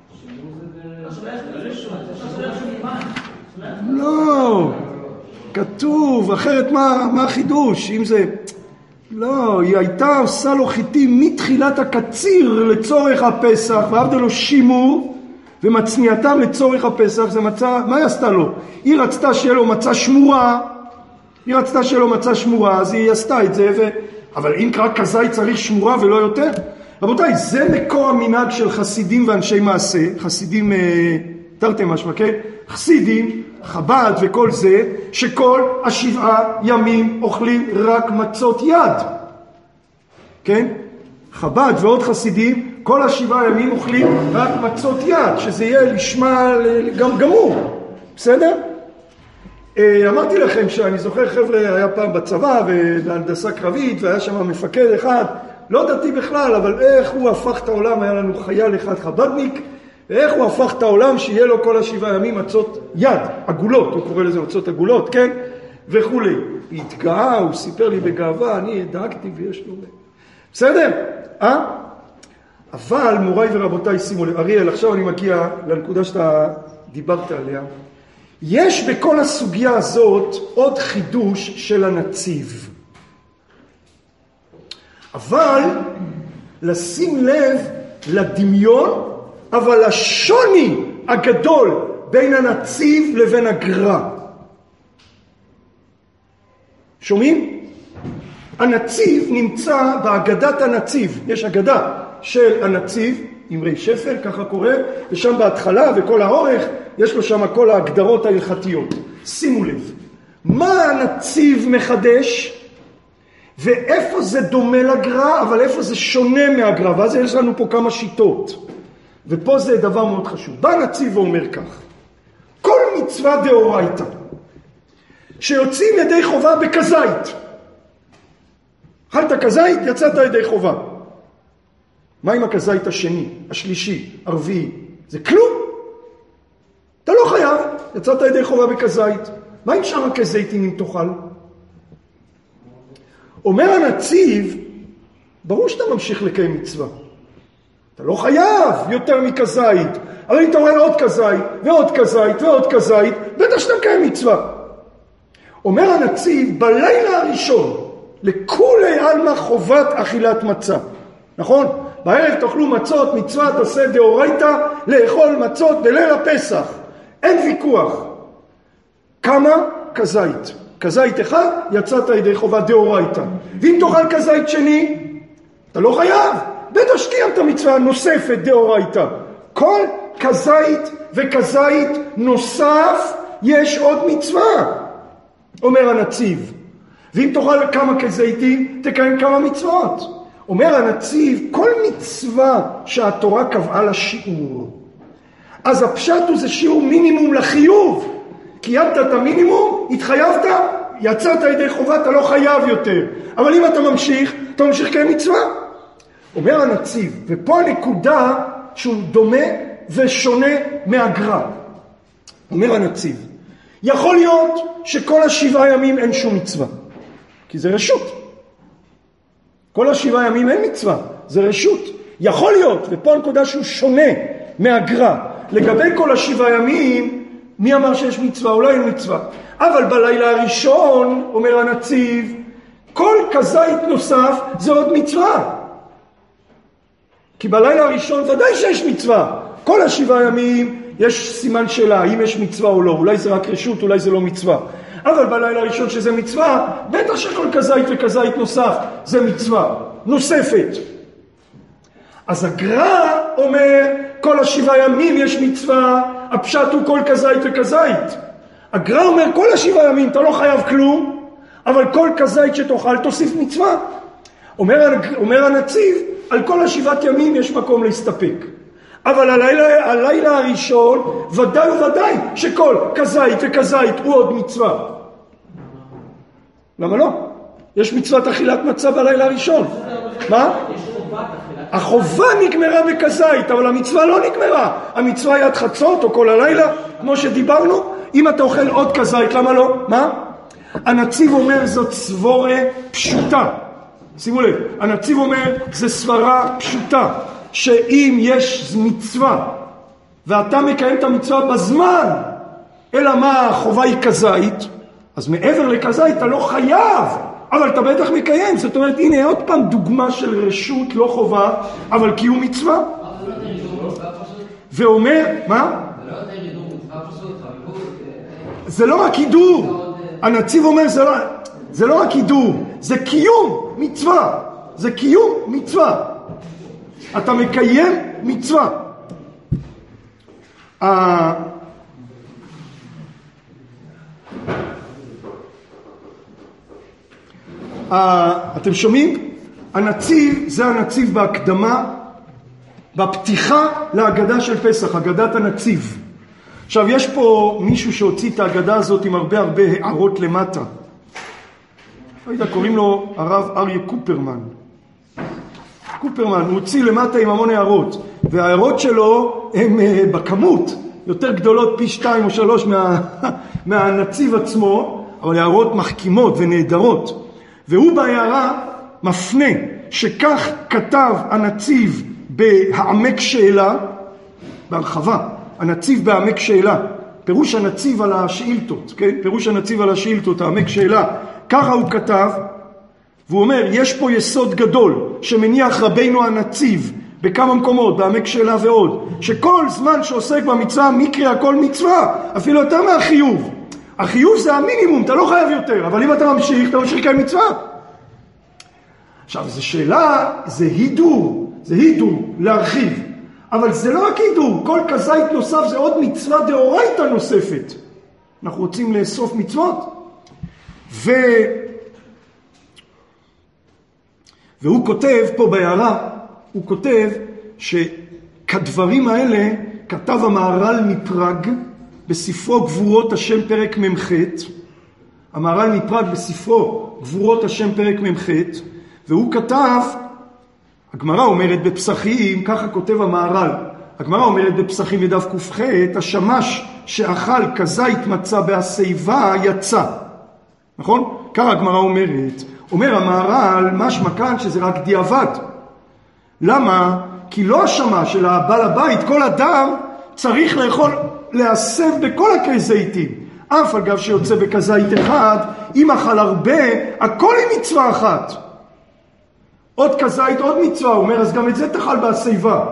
שימור זה... לא, כתוב, אחרת מה, מה החידוש? אם זה... לא, היא הייתה עושה לו חיטים מתחילת הקציר לצורך הפסח, ועבדה לו שימור, ומצניעתם לצורך הפסח, זה מצה, מה היא עשתה לו? היא רצתה שיהיה לו מצה שמורה, היא רצתה שיהיה לו מצה שמורה, אז היא עשתה את זה, ו... אבל אם רק כזית צריך שמורה ולא יותר. רבותיי, זה מקור המנהג של חסידים ואנשי מעשה, חסידים תרתי משמע, כן? חסידים, חב"ד וכל זה, שכל השבעה ימים אוכלים רק מצות יד. כן? חב"ד ועוד חסידים, כל השבעה ימים אוכלים רק מצות יד, שזה יהיה לשמה גם גמור. בסדר? אמרתי לכם שאני זוכר חבר'ה, היה פעם בצבא ובהנדסה קרבית, והיה שם מפקד אחד, לא דתי בכלל, אבל איך הוא הפך את העולם, היה לנו חייל אחד חב"דניק, ואיך הוא הפך את העולם שיהיה לו כל השבעה ימים מצות יד, עגולות, הוא קורא לזה מצות עגולות, כן? וכו'. היא התגאה, הוא סיפר לי בגאווה, אני דאגתי ויש לו... בסדר? אה? אבל מוריי ורבותיי, שימו לב, אריאל, עכשיו אני מגיע לנקודה שאתה דיברת עליה. יש בכל הסוגיה הזאת עוד חידוש של הנציב. אבל לשים לב לדמיון, אבל השוני הגדול בין הנציב לבין הגר"א. שומעים? הנציב נמצא בהגדת הנציב. יש הגדה של הנציב, אמרי שפל, ככה קורא, ושם בהתחלה וכל האורך, יש לו שם כל ההגדרות ההלכתיות. שימו לב, מה הנציב מחדש, ואיפה זה דומה לגר"א, אבל איפה זה שונה מהגר"א, ואז יש לנו פה כמה שיטות. ופה זה דבר מאוד חשוב. בא הנציב ואומר כך, כל מצווה דאורייתא, שיוצאים ידי חובה בכזית, אכלת כזית, יצאת ידי חובה. מה עם הכזית השני, השלישי, הרביעי? זה כלום. אתה לא חייב, יצאת ידי חובה בכזית. מה עם שם הכזיתים אם תאכל? אומר הנציב, ברור שאתה ממשיך לקיים מצווה. אתה לא חייב יותר מכזית. אבל אם אתה רואה עוד כזית, ועוד כזית, ועוד כזית, בטח שאתה מקיים מצווה. אומר הנציב, בלילה הראשון, לכולי עלמא חובת אכילת מצה. נכון? בערב תאכלו מצות, מצווה תעשה דאורייתא, לאכול מצות בליל הפסח. אין ויכוח. כמה? כזית. כזית אחד, יצאת ידי חובה דאורייתא. ואם תאכל כזית שני, אתה לא חייב. בטח שקיימת מצווה נוספת דאורייתא. כל כזית וכזית נוסף, יש עוד מצווה. אומר הנציב. ואם תאכל כמה כזיתים, תקיים כמה מצוות. אומר הנציב, כל מצווה שהתורה קבעה לה שיעור. אז הפשט הוא זה שיעור מינימום לחיוב. קיימת את המינימום, התחייבת, יצאת ידי חובה, אתה לא חייב יותר. אבל אם אתה ממשיך, אתה ממשיך כמצווה. אומר הנציב, ופה הנקודה שהוא דומה ושונה מהגר"א. אומר הנציב, יכול להיות שכל השבעה ימים אין שום מצווה. כי זה רשות. כל השבעה ימים אין מצווה, זה רשות. יכול להיות, ופה הנקודה שהוא שונה מהגר"א. לגבי כל השבעה ימים, מי אמר שיש מצווה? אולי אין מצווה. אבל בלילה הראשון, אומר הנציב, כל כזית נוסף זה עוד מצווה. כי בלילה הראשון ודאי שיש מצווה. כל השבעה ימים יש סימן שאלה, האם יש מצווה או לא. אולי זה רק רשות, אולי זה לא מצווה. אבל בלילה הראשון שזה מצווה, בטח שכל כזית וכזית נוסף זה מצווה נוספת. אז הגר"א אומר, כל השבעה ימים יש מצווה, הפשט הוא כל כזית וכזית. הגר"א אומר, כל השבעה ימים אתה לא חייב כלום, אבל כל כזית שתאכל תוסיף מצווה. אומר, אומר הנציב, על כל השבעת ימים יש מקום להסתפק. אבל הלילה, הלילה הראשון, ודאי וודאי שכל כזית וכזית הוא עוד מצווה. למה לא? יש מצוות אכילת מצה בלילה הראשון. מה? החובה נגמרה בכזית, אבל המצווה לא נגמרה. המצווה היא עד חצות או כל הלילה, כמו שדיברנו. אם אתה אוכל עוד כזית, למה לא? מה? הנציב אומר זאת סבורה פשוטה. שימו לב, הנציב אומר זה סברה פשוטה. שאם יש מצווה ואתה מקיים את המצווה בזמן, אלא מה החובה היא כזית, אז מעבר לכזית אתה לא חייב, אבל אתה בטח מקיים. זאת אומרת, הנה עוד פעם דוגמה של רשות, לא חובה, אבל קיום מצווה. ואומר, מה? זה לא רק הידור. הנציב אומר, זה לא, זה לא רק הידור, זה קיום מצווה. זה קיום מצווה. אתה מקיים מצווה. אתם שומעים? הנציב זה הנציב בהקדמה, בפתיחה להגדה של פסח, הגדת הנציב. עכשיו יש פה מישהו שהוציא את ההגדה הזאת עם הרבה הרבה הערות למטה. לא יודע, קוראים לו הרב אריה קופרמן. קופרמן, הוא הוציא למטה עם המון הערות, וההערות שלו הן בכמות יותר גדולות פי שתיים או שלוש מה, מהנציב עצמו, אבל הערות מחכימות ונהדרות. והוא בהערה מפנה שכך כתב הנציב בהעמק שאלה, בהרחבה, הנציב בהעמק שאלה, פירוש הנציב על השאילתות, כן? פירוש הנציב על השאילתות, העמק שאלה, ככה הוא כתב, והוא אומר, יש פה יסוד גדול שמניח רבינו הנציב בכמה מקומות, בעמק שאלה ועוד, שכל זמן שעוסק במצווה, מקרא כל מצווה, אפילו יותר מהחיוב. החיוב זה המינימום, אתה לא חייב יותר, אבל אם אתה ממשיך, אתה ממשיך לקיים מצווה. עכשיו, זו שאלה, זה הידור, זה הידור להרחיב, אבל זה לא רק הידור, כל כזית נוסף זה עוד מצווה דאורייתא נוספת. אנחנו רוצים לאסוף מצוות, ו... והוא כותב פה בהערה, הוא כותב שכדברים האלה כתב המהר"ל מפראג בספרו גבורות השם פרק ממ"ח, המהר"ל מפראג בספרו גבורות השם פרק ממ"ח, והוא כתב, הגמרא אומרת בפסחים, ככה כותב המהר"ל, הגמרא אומרת בפסחים בדף ק"ח, השמש שאכל כזית מצה בהשיבה יצא. נכון? ככה הגמרא אומרת. אומר המהר"ל, משמע כאן שזה רק דיעבד. למה? כי לא השמש, אלא בעל הבית, כל אדם צריך לאכול, להסב בכל הכלי זיתים. אף אגב שיוצא בכזית אחד, אם אכל הרבה, הכל היא מצווה אחת. עוד כזית, עוד מצווה, הוא אומר, אז גם את זה תאכל בהשיבה.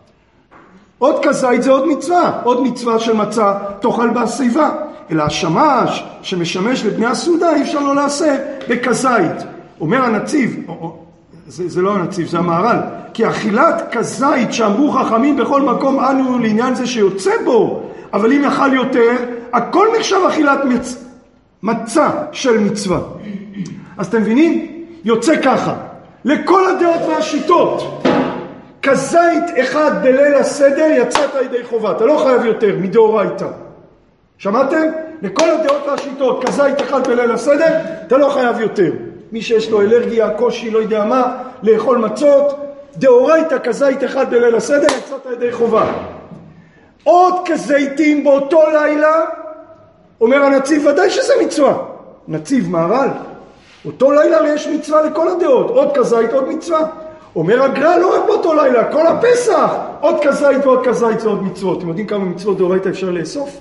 עוד כזית זה עוד מצווה, עוד מצווה של מצה תאכל בהשיבה. אלא השמש שמשמש לבני הסעודה, אי אפשר לא לעשה בכזית. אומר הנציב, או, או, זה, זה לא הנציב, זה המהר"ל, כי אכילת כזית שאמרו חכמים בכל מקום אנו לעניין זה שיוצא בו, אבל אם יאכל יותר, הכל נחשב אכילת מצ... מצה של מצווה. אז אתם מבינים? יוצא ככה, לכל הדעות והשיטות, כזית אחד בליל הסדר יצאת ידי חובה, אתה לא חייב יותר מדאורייתא. שמעתם? לכל הדעות והשיטות, כזית אחד בליל הסדר, אתה לא חייב יותר. מי שיש לו אלרגיה, קושי, לא יודע מה, לאכול מצות, דאורייתא כזית אחד בליל הסדר, יצאת ידי חובה. עוד כזיתים באותו לילה, אומר הנציב, ודאי שזה מצווה. נציב מהר"ל, אותו לילה יש מצווה לכל הדעות, עוד כזית, עוד מצווה. אומר הגר"א, לא רק באותו לילה, כל הפסח, עוד כזית ועוד כזית זה עוד מצוות. אתם יודעים כמה מצוות דאורייתא אפשר לאסוף?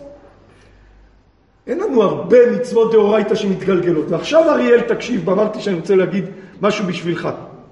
אין לנו הרבה מצוות דאורייתא שמתגלגלות. ועכשיו אריאל תקשיב, אמרתי שאני רוצה להגיד משהו בשבילך.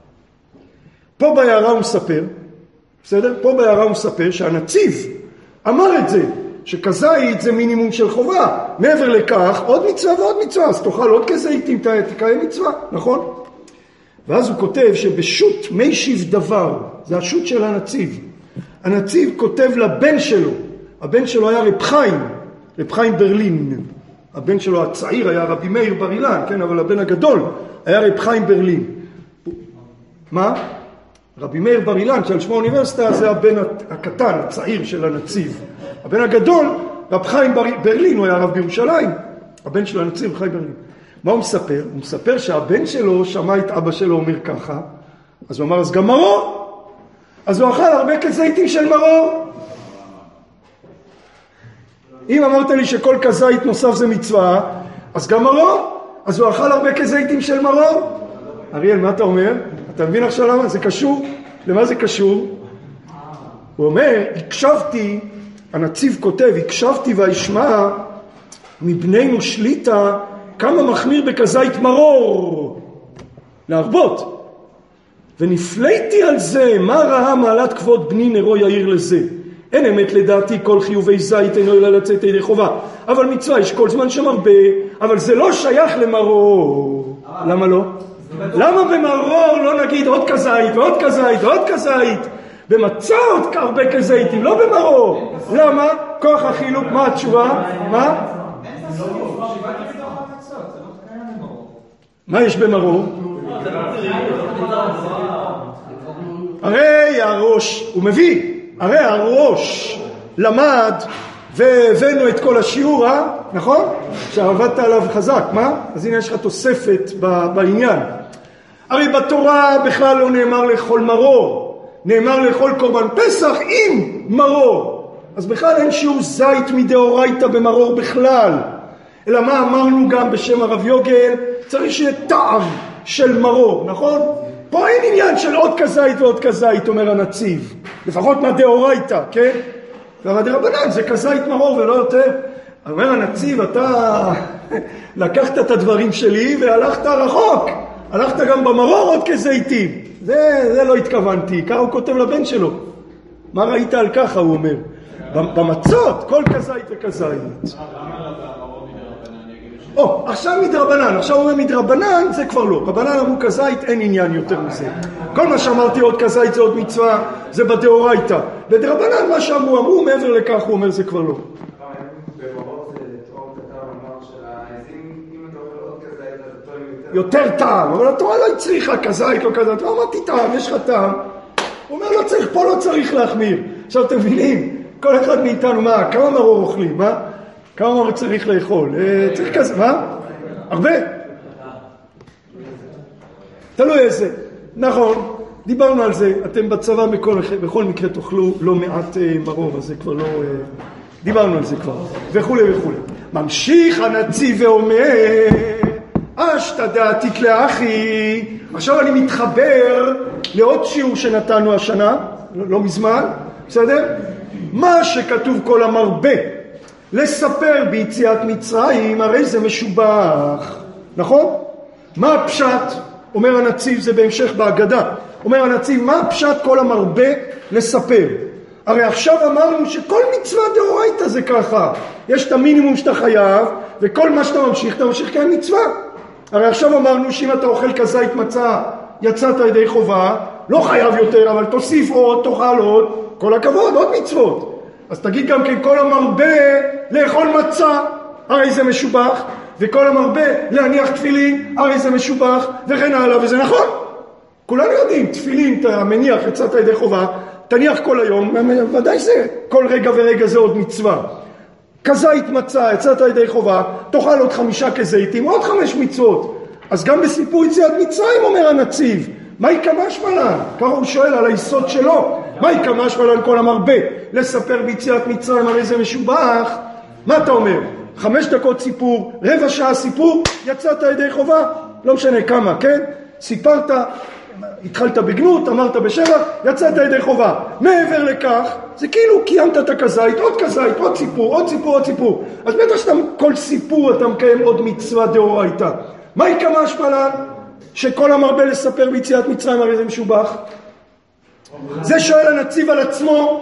פה בהערה הוא מספר, בסדר? פה בהערה הוא מספר שהנציב אמר את זה, שכזית זה מינימום של חובה. מעבר לכך, עוד מצווה ועוד מצווה, אז תאכל עוד כזיתים, תקיים מצווה, נכון? ואז הוא כותב שבשו"ת מיישיב דבר, זה השו"ת של הנציב. הנציב כותב לבן שלו, הבן שלו היה רב חיים, רב חיים ברלין, הבן שלו הצעיר היה רבי מאיר בר אילן, כן, אבל הבן הגדול היה רב חיים ברלין. מה? רבי מאיר בר אילן, שעל שמו האוניברסיטה, זה הבן הקטן, הצעיר של הנציב. הבן הגדול, רב חיים בר... ברלין, הוא היה רב בירושלים, הבן של הנציב, רב חיים ברלין. מה הוא מספר? הוא מספר שהבן שלו שמע את אבא שלו אומר ככה, אז הוא אמר, אז גם מרור. אז הוא אכל הרבה כזיתים של מרור. אם אמרת לי שכל כזית נוסף זה מצווה, אז גם מרור. אז הוא אכל הרבה כזיתים של מרור. אריאל, מה אתה אומר? אתה מבין עכשיו למה? זה קשור? למה זה קשור? הוא אומר, הקשבתי, הנציב כותב, הקשבתי והשמע מבנינו שליטה כמה מחמיר בכזית מרור. להרבות. ונפלאתי על זה, מה ראה מעלת כבוד בני נרו יאיר לזה? אין אמת לדעתי כל חיובי זית אינו אלא לצאת ידי חובה. אבל מצווה יש כל זמן שמרבה, אבל זה לא שייך למרור. למה לא? למה במרור לא נגיד עוד כזית ועוד כזית ועוד כזית? במצה עוד הרבה כזיתים, לא במרור. למה? כוח החילוק, מה התשובה? מה? מה יש במרור? הרי הראש, הוא מביא, הרי הראש למד והבאנו את כל השיעור, אה? נכון? שעבדת עליו חזק, מה? אז הנה יש לך תוספת בעניין. הרי בתורה בכלל לא נאמר לאכול מרור, נאמר לאכול קורבן פסח עם מרור. אז בכלל אין שיעור זית מדאורייתא במרור בכלל. אלא מה אמרנו גם בשם הרב יוגל? צריך שיהיה טעם של מרור, נכון? פה אין עניין של עוד כזית ועוד כזית, אומר הנציב. לפחות מהדאורייתא, כן? והדרבנן זה כזית מרור ולא יותר. אומר הנציב, אתה לקחת את הדברים שלי והלכת רחוק. הלכת גם במרור עוד כזיתים. זה, זה לא התכוונתי. ככה הוא כותב לבן שלו. מה ראית על ככה, הוא אומר? במצות, כל כזית וכזית. או, עכשיו מדרבנן, עכשיו הוא אומר מדרבנן, זה כבר לא. רבנן אמרו כזית, אין עניין יותר מזה. כל מה שאמרתי עוד כזית זה עוד מצווה, זה בדאורייתא. בדרבנן מה שאמרו, אמרו מעבר לכך, הוא אומר זה כבר לא. יותר טעם, אבל התורה לא הצריכה כזית, לא כזית. לא אמרתי טעם, יש לך טעם. הוא אומר לא צריך, פה לא צריך להחמיר. עכשיו אתם מבינים, כל אחד מאיתנו, מה, כמה מרור אוכלים, מה? כמה מרור צריך לאכול? צריך כזה, מה? הרבה? תלוי איזה. נכון, דיברנו על זה. אתם בצבא בכל, בכל מקרה תאכלו לא מעט מרור, אז זה כבר לא... דיברנו על זה כבר. וכו' וכו'. ממשיך הנציב ואומר, אשתא דעתיק לאחי. עכשיו אני מתחבר לעוד שיעור שנתנו השנה, לא, לא מזמן, בסדר? מה שכתוב כל המרבה לספר ביציאת מצרים, הרי זה משובח, נכון? מה הפשט? אומר הנציב, זה בהמשך בהגדה. אומר הנציב, מה הפשט כל המרבה לספר? הרי עכשיו אמרנו שכל מצווה דאורייתא זה ככה. יש את המינימום שאתה חייב, וכל מה שאתה ממשיך, אתה ממשיך כאן מצווה. הרי עכשיו אמרנו שאם אתה אוכל כזית מצה, יצאת ידי חובה, לא חייב יותר, אבל תוסיף עוד, תאכל עוד, כל הכבוד, עוד מצוות. אז תגיד גם כן, כל המרבה לאכול מצה, הרי זה משובח, וכל המרבה להניח תפילין, הרי זה משובח, וכן הלאה, וזה נכון. כולנו יודעים, תפילין אתה מניח, יצאת ידי חובה, תניח כל היום, ודאי זה, כל רגע ורגע זה עוד מצווה. כזית מצה, יצאת ידי חובה, תאכל עוד חמישה כזיתים, עוד חמש מצוות. אז גם בסיפור יציאת מצרים אומר הנציב, מה יקמה שמלן? ככה הוא שואל על היסוד שלו, מה יקמה שמלן כל המרבה? לספר ביציאת מצרים הרי זה משובח. מה אתה אומר? חמש דקות סיפור, רבע שעה סיפור, יצאת ידי חובה, לא משנה כמה, כן? סיפרת, התחלת בגנות, אמרת בשבח, יצאת ידי חובה. מעבר לכך, זה כאילו קיימת את הכזית, עוד כזית, עוד סיפור, עוד סיפור, עוד סיפור. אז בטח שאתה, כל סיפור אתה מקיים עוד מצווה דאורייתא. מה יקמה שמלן? שכל המרבה לספר ביציאת מצרים הרי זה משובח. זה שואל הנציב על עצמו.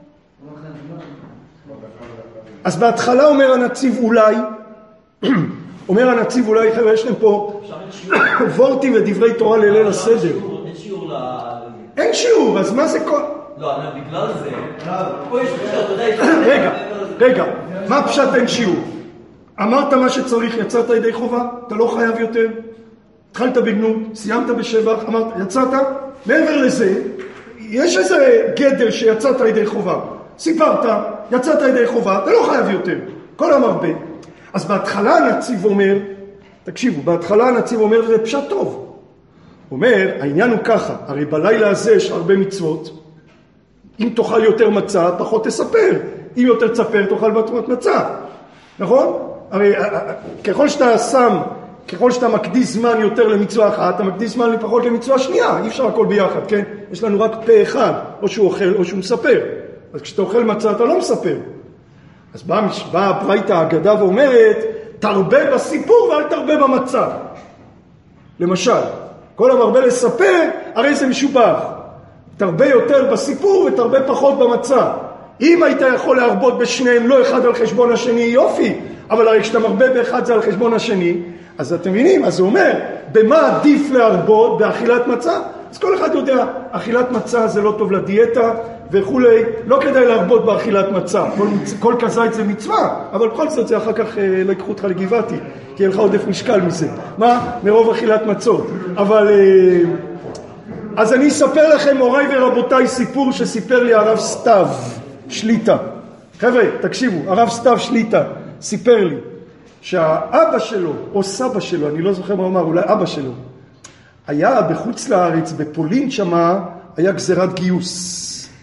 אז בהתחלה אומר הנציב אולי, אומר הנציב אולי, חבר'ה, יש להם פה וורטים ודברי תורה לליל הסדר. אין שיעור ל... אין שיעור, אז מה זה כל... לא, בגלל זה... פה יש פשוט, אתה יודע... רגע, רגע, מה פשט אין שיעור? אמרת מה שצריך, יצאת ידי חובה, אתה לא חייב יותר. התחלת בגנות, סיימת בשבח, אמרת, יצאת? מעבר לזה, יש איזה גדר שיצאת ידי חובה. סיפרת, יצאת ידי חובה, אתה לא חייב יותר. כל המרבה. אז בהתחלה הנציב אומר, תקשיבו, בהתחלה הנציב אומר, וזה פשט טוב. הוא אומר, העניין הוא ככה, הרי בלילה הזה יש הרבה מצוות, אם תאכל יותר מצה, פחות תספר. אם יותר תספר, תאכל בתרומת מצה. נכון? הרי ככל שאתה שם, ככל שאתה מקדיש זמן יותר למצווה אחת, אתה מקדיש זמן לפחות למצווה שנייה. אי אפשר הכל ביחד, כן? יש לנו רק פה אחד, או שהוא אוכל או שהוא מספר. אז כשאתה אוכל מצה, אתה לא מספר. אז באה בא הברייתא האגדה ואומרת, תרבה בסיפור ואל תרבה במצה. למשל, כל המרבה לספר, הרי זה משובח. תרבה יותר בסיפור ותרבה פחות במצה. אם היית יכול להרבות בשניהם, לא אחד על חשבון השני, יופי, אבל הרי כשאתה מרבה באחד זה על חשבון השני, אז אתם מבינים, אז הוא אומר, במה עדיף להרבות? באכילת מצה? אז כל אחד יודע, אכילת מצה זה לא טוב לדיאטה וכולי, לא כדאי להרבות באכילת מצה, כל, כל כזית זה מצווה, אבל בכל זאת זה אחר כך אה, לא יקחו אותך לגבעתי, כי אין לך עודף משקל מזה, מה? מרוב אכילת מצות, אבל... אה, אז אני אספר לכם, מוריי ורבותיי, סיפור שסיפר לי הרב סתיו שליטה. חבר'ה, תקשיבו, הרב סתיו שליטה סיפר לי שהאבא שלו, או סבא שלו, אני לא זוכר מה אמר, אולי אבא שלו, היה בחוץ לארץ, בפולין שמה, היה גזירת גיוס.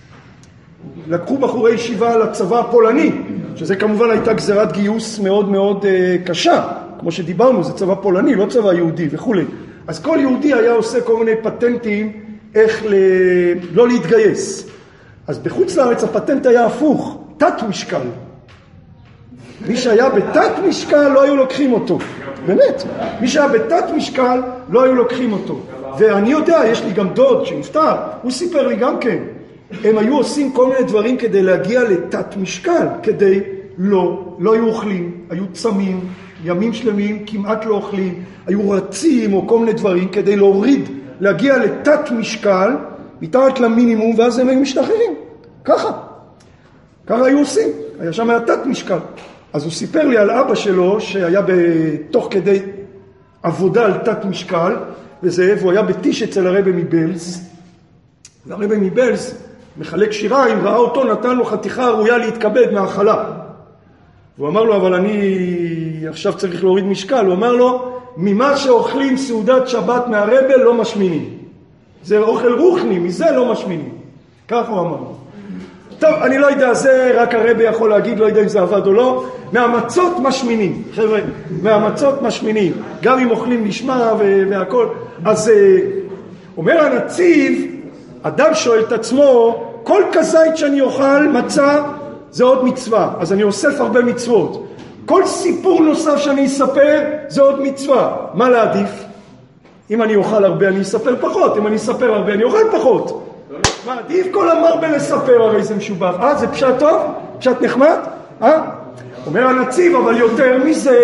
לקחו בחורי ישיבה לצבא הפולני, שזה כמובן הייתה גזירת גיוס מאוד מאוד uh, קשה, כמו שדיברנו, זה צבא פולני, לא צבא יהודי וכו'. אז כל יהודי היה עושה כל מיני פטנטים איך ל... לא להתגייס. אז בחוץ לארץ הפטנט היה הפוך, תת משקל. מי שהיה בתת משקל לא היו לוקחים אותו, באמת. מי שהיה בתת משקל לא היו לוקחים אותו. ואני יודע, יש לי גם דוד שנפטר, הוא סיפר לי גם כן. הם היו עושים כל מיני דברים כדי להגיע לתת משקל, כדי לא, לא היו אוכלים, היו צמים, ימים שלמים כמעט לא אוכלים, היו רצים או כל מיני דברים כדי להוריד, להגיע לתת משקל, מתחת למינימום, ואז הם היו משתחררים. ככה. ככה היו עושים. היה שם היה תת משקל. אז הוא סיפר לי על אבא שלו שהיה בתוך כדי עבודה על תת משקל, וזה, והוא היה בטיש אצל הרבי מבלז, והרבי מבלז מחלק שיריים, ראה אותו, נתן לו חתיכה ראויה להתכבד מהאכלה. והוא אמר לו, אבל אני עכשיו צריך להוריד משקל. הוא אמר לו, ממה שאוכלים סעודת שבת מהרבי לא משמינים. זה אוכל רוחני, מזה לא משמינים. ככה הוא אמר. טוב, אני לא יודע, זה רק הרבי יכול להגיד, לא יודע אם זה עבד או לא. מהמצות משמינים, חבר'ה, מהמצות משמינים. גם אם אוכלים נשמע והכל. אז אומר הנציב, אדם שואל את עצמו, כל כזית שאני אוכל מצה, זה עוד מצווה. אז אני אוסף הרבה מצוות. כל סיפור נוסף שאני אספר, זה עוד מצווה. מה להעדיף? אם אני אוכל הרבה, אני אספר פחות. אם אני אספר הרבה, אני אוכל פחות. מה עדיף? כל המרבה לספר, הרי זה משובח. אה, זה פשט טוב? פשט נחמד? אה? אומר הנציב, אבל יותר מזה,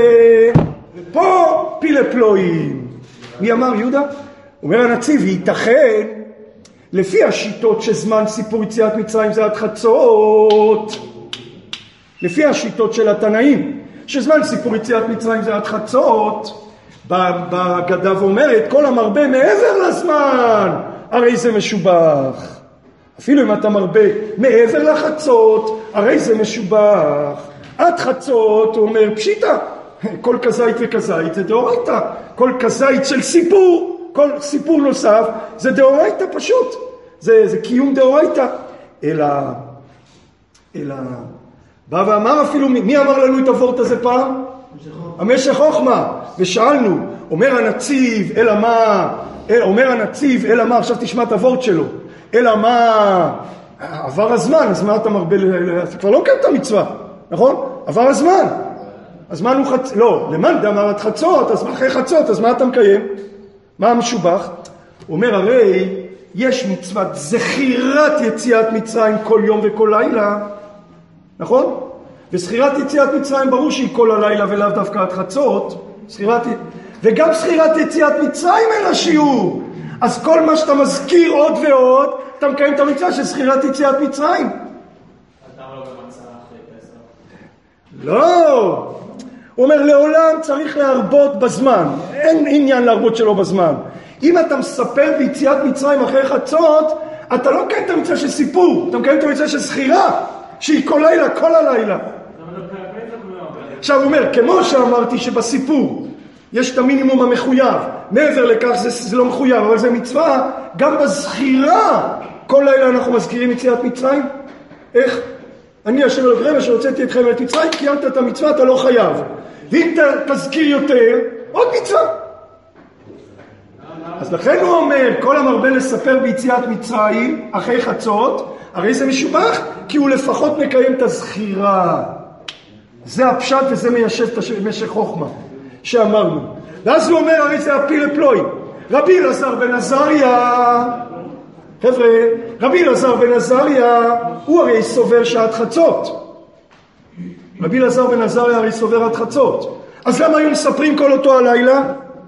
פה פילה פלואים. מי אמר, יהודה? אומר הנציב, ייתכן, לפי השיטות שזמן סיפור יציאת מצרים זה עד חצות, לפי השיטות של התנאים, שזמן סיפור יציאת מצרים זה עד חצות, בגדה ואומרת, כל המרבה מעבר לזמן, הרי זה משובח. אפילו אם אתה מרבה מעבר לחצות, הרי זה משובח. עד חצות, הוא אומר, פשיטה, כל כזית וכזית זה דאורייתא. כל כזית של סיפור, כל סיפור נוסף, זה דאורייתא פשוט. זה, זה קיום דאורייתא. אלא, אלא, בא ואמר אפילו, מי אמר לנו את הוורט הזה פעם? המשך חוכמה. ושאלנו, אומר הנציב, אלא מה? אומר הנציב, אלא מה? עכשיו תשמע את הוורט שלו. אלא מה? עבר הזמן, אז מה אתה מרבה, אתה כבר לא קיים את המצווה, נכון? עבר הזמן. הזמן הוא חצ... לא, למאן דאמר עד חצות, אז אחרי חצות, אז מה אתה מקיים? מה המשובח? הוא אומר, הרי יש מצוות זכירת יציאת מצרים כל יום וכל לילה, נכון? וזכירת יציאת מצרים ברור שהיא כל הלילה ולאו דווקא עד חצות, זכירת... וגם זכירת יציאת מצרים אין לה שיעור. אז כל מה שאתה מזכיר עוד ועוד, אתה מקיים את המצווה של זכירת יציאת מצרים. אתה לא במצע אחרי פסח. לא. הוא אומר, לעולם צריך להרבות בזמן. אין עניין להרבות שלו בזמן. אם אתה מספר ביציאת מצרים אחרי חצות, אתה לא מקיים את המצווה של סיפור, אתה מקיים את המצווה של זכירה, שהיא כל לילה, כל הלילה. עכשיו הוא אומר, כמו שאמרתי שבסיפור, יש את המינימום המחויב, מעבר לכך זה, זה לא מחויב, אבל זה מצווה, גם בזכירה, כל לילה אנחנו מזכירים יציאת מצרים. איך? אני השם אלוהיכם שהוצאתי אתכם את מצרים, קיימת את המצווה, אתה לא חייב. ואם תזכיר יותר, עוד מצווה. אז לכן הוא אומר, כל המרבה לספר ביציאת מצרים אחרי חצות, הרי זה משובח, כי הוא לפחות מקיים את הזכירה. זה הפשט וזה מיישב את משך חוכמה שאמרנו. ואז הוא אומר, הרי זה הפילה פלואים. רבי אלעזר בן עזריה, חבר'ה, רבי אלעזר בן עזריה הוא הרי סובר שעת חצות. רבי אלעזר בן עזריה הרי סובר עד חצות. אז למה היו מספרים כל אותו הלילה?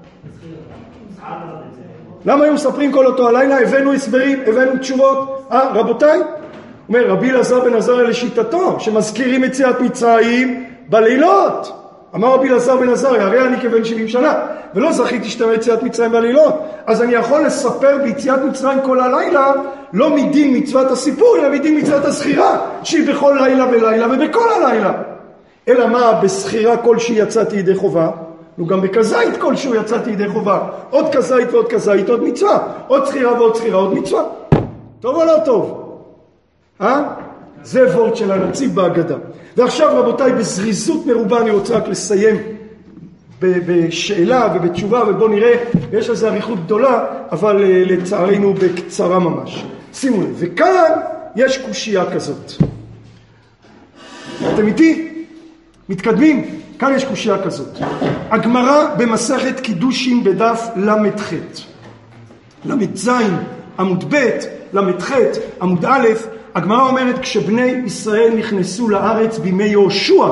למה היו מספרים כל אותו הלילה? הבאנו הסברים, הבאנו תשובות. אה, רבותיי? אומר רבי אלעזר בן עזריה לשיטתו, שמזכירים יציאת מצרים בלילות. אמר רבי אלעזר בן עזריה, הרי אני כבן שבעים שנה, ולא זכיתי שתראה יציאת מצרים בלילות. אז אני יכול לספר ביציאת מצרים כל הלילה, לא מדין מצוות הסיפור, אלא מדין מצוות הסחירה, שהיא בכל לילה ולילה ובכל הלילה. אלא מה, בסחירה כלשהי יצאתי ידי חובה, וגם בכזית כלשהו יצאתי ידי חובה. עוד כזית ועוד כזית, עוד מצווה. עוד סחירה ועוד סחירה, עוד מצווה. טוב או לא טוב? אה? זה וורט של הנציב בהגדה. ועכשיו רבותיי, בזריזות מרובה אני רוצה רק לסיים בשאלה ובתשובה, ובוא נראה, יש לזה אריכות גדולה, אבל לצערנו בקצרה ממש. שימו לב, וכאן יש קושייה כזאת. אתם איתי? מתקדמים? כאן יש קושייה כזאת. הגמרא במסכת קידושין בדף למ"ח. למ"ז עמוד ב', למ"ח עמוד א', הגמרא אומרת, כשבני ישראל נכנסו לארץ בימי יהושע,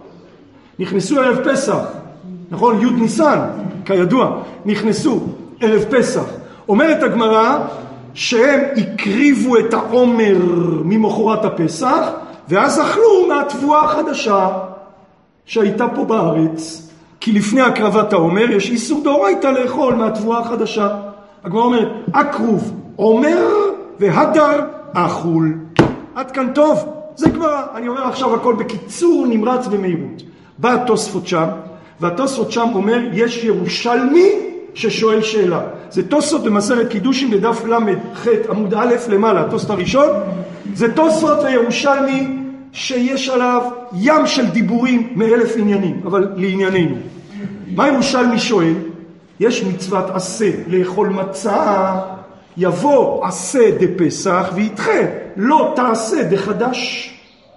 נכנסו ערב פסח, נכון? י' ניסן, כידוע, נכנסו ערב פסח. אומרת הגמרא שהם הקריבו את העומר ממחרת הפסח, ואז אכלו מהתבואה החדשה שהייתה פה בארץ. כי לפני הקרבת העומר יש איסור דאורייתא לאכול מהתבואה החדשה. הגמרא אומרת, אקרוב עומר והדר אכול. עד כאן טוב? זה כבר, אני אומר עכשיו הכל בקיצור נמרץ במהירות. בא התוספות שם, והתוספות שם אומר, יש ירושלמי ששואל שאלה. זה תוספות במסכת קידושין בדף למ"ח עמוד א' למעלה, התוספות הראשון. זה תוספות וירושלמי שיש עליו ים של דיבורים מאלף עניינים, אבל לענייננו. מה ירושלמי שואל? יש מצוות עשה לאכול מצה, יבוא עשה דפסח וידחה, לא תעשה דחדש.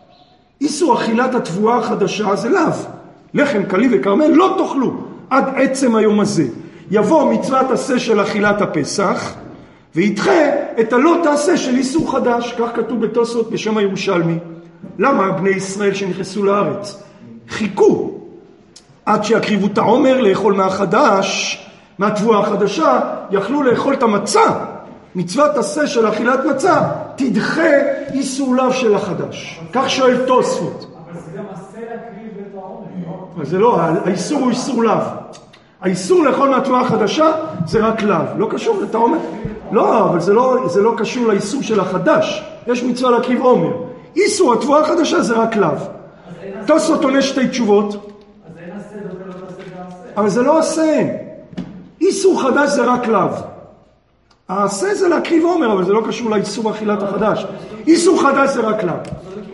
איסור אכילת התבואה החדשה זה לאו. לחם קלי וכרמל לא תאכלו עד עצם היום הזה. יבוא מצוות עשה של אכילת הפסח וידחה את הלא תעשה של איסור חדש. כך כתוב בתוספות בשם הירושלמי. למה בני ישראל שנכנסו לארץ חיכו עד שיקריבו את העומר לאכול מהחדש, מהתבואה החדשה, יכלו לאכול את המצה. מצוות עשה של אכילת מצה תדחה איסור לאו של החדש. כך שואל תוספות. אבל זה גם עשה להקריב את העומר. זה לא, האיסור הוא איסור לאו. האיסור לאכול מהתבואה החדשה זה רק לאו. לא קשור, אתה אומר? לא, אבל זה לא, זה לא קשור לאיסור של החדש. יש מצווה להקריב עומר. איסור התבואה החדשה זה רק לאו. תוספות עונה שתי תשובות. אז אין עשה דומה לא תעשה בעשה. אבל זה לא עשה. איסור חדש זה רק לאו. העשה זה להקריב עומר, אבל זה לא קשור לאיסור אכילת החדש. איסור חדש זה רק לאו.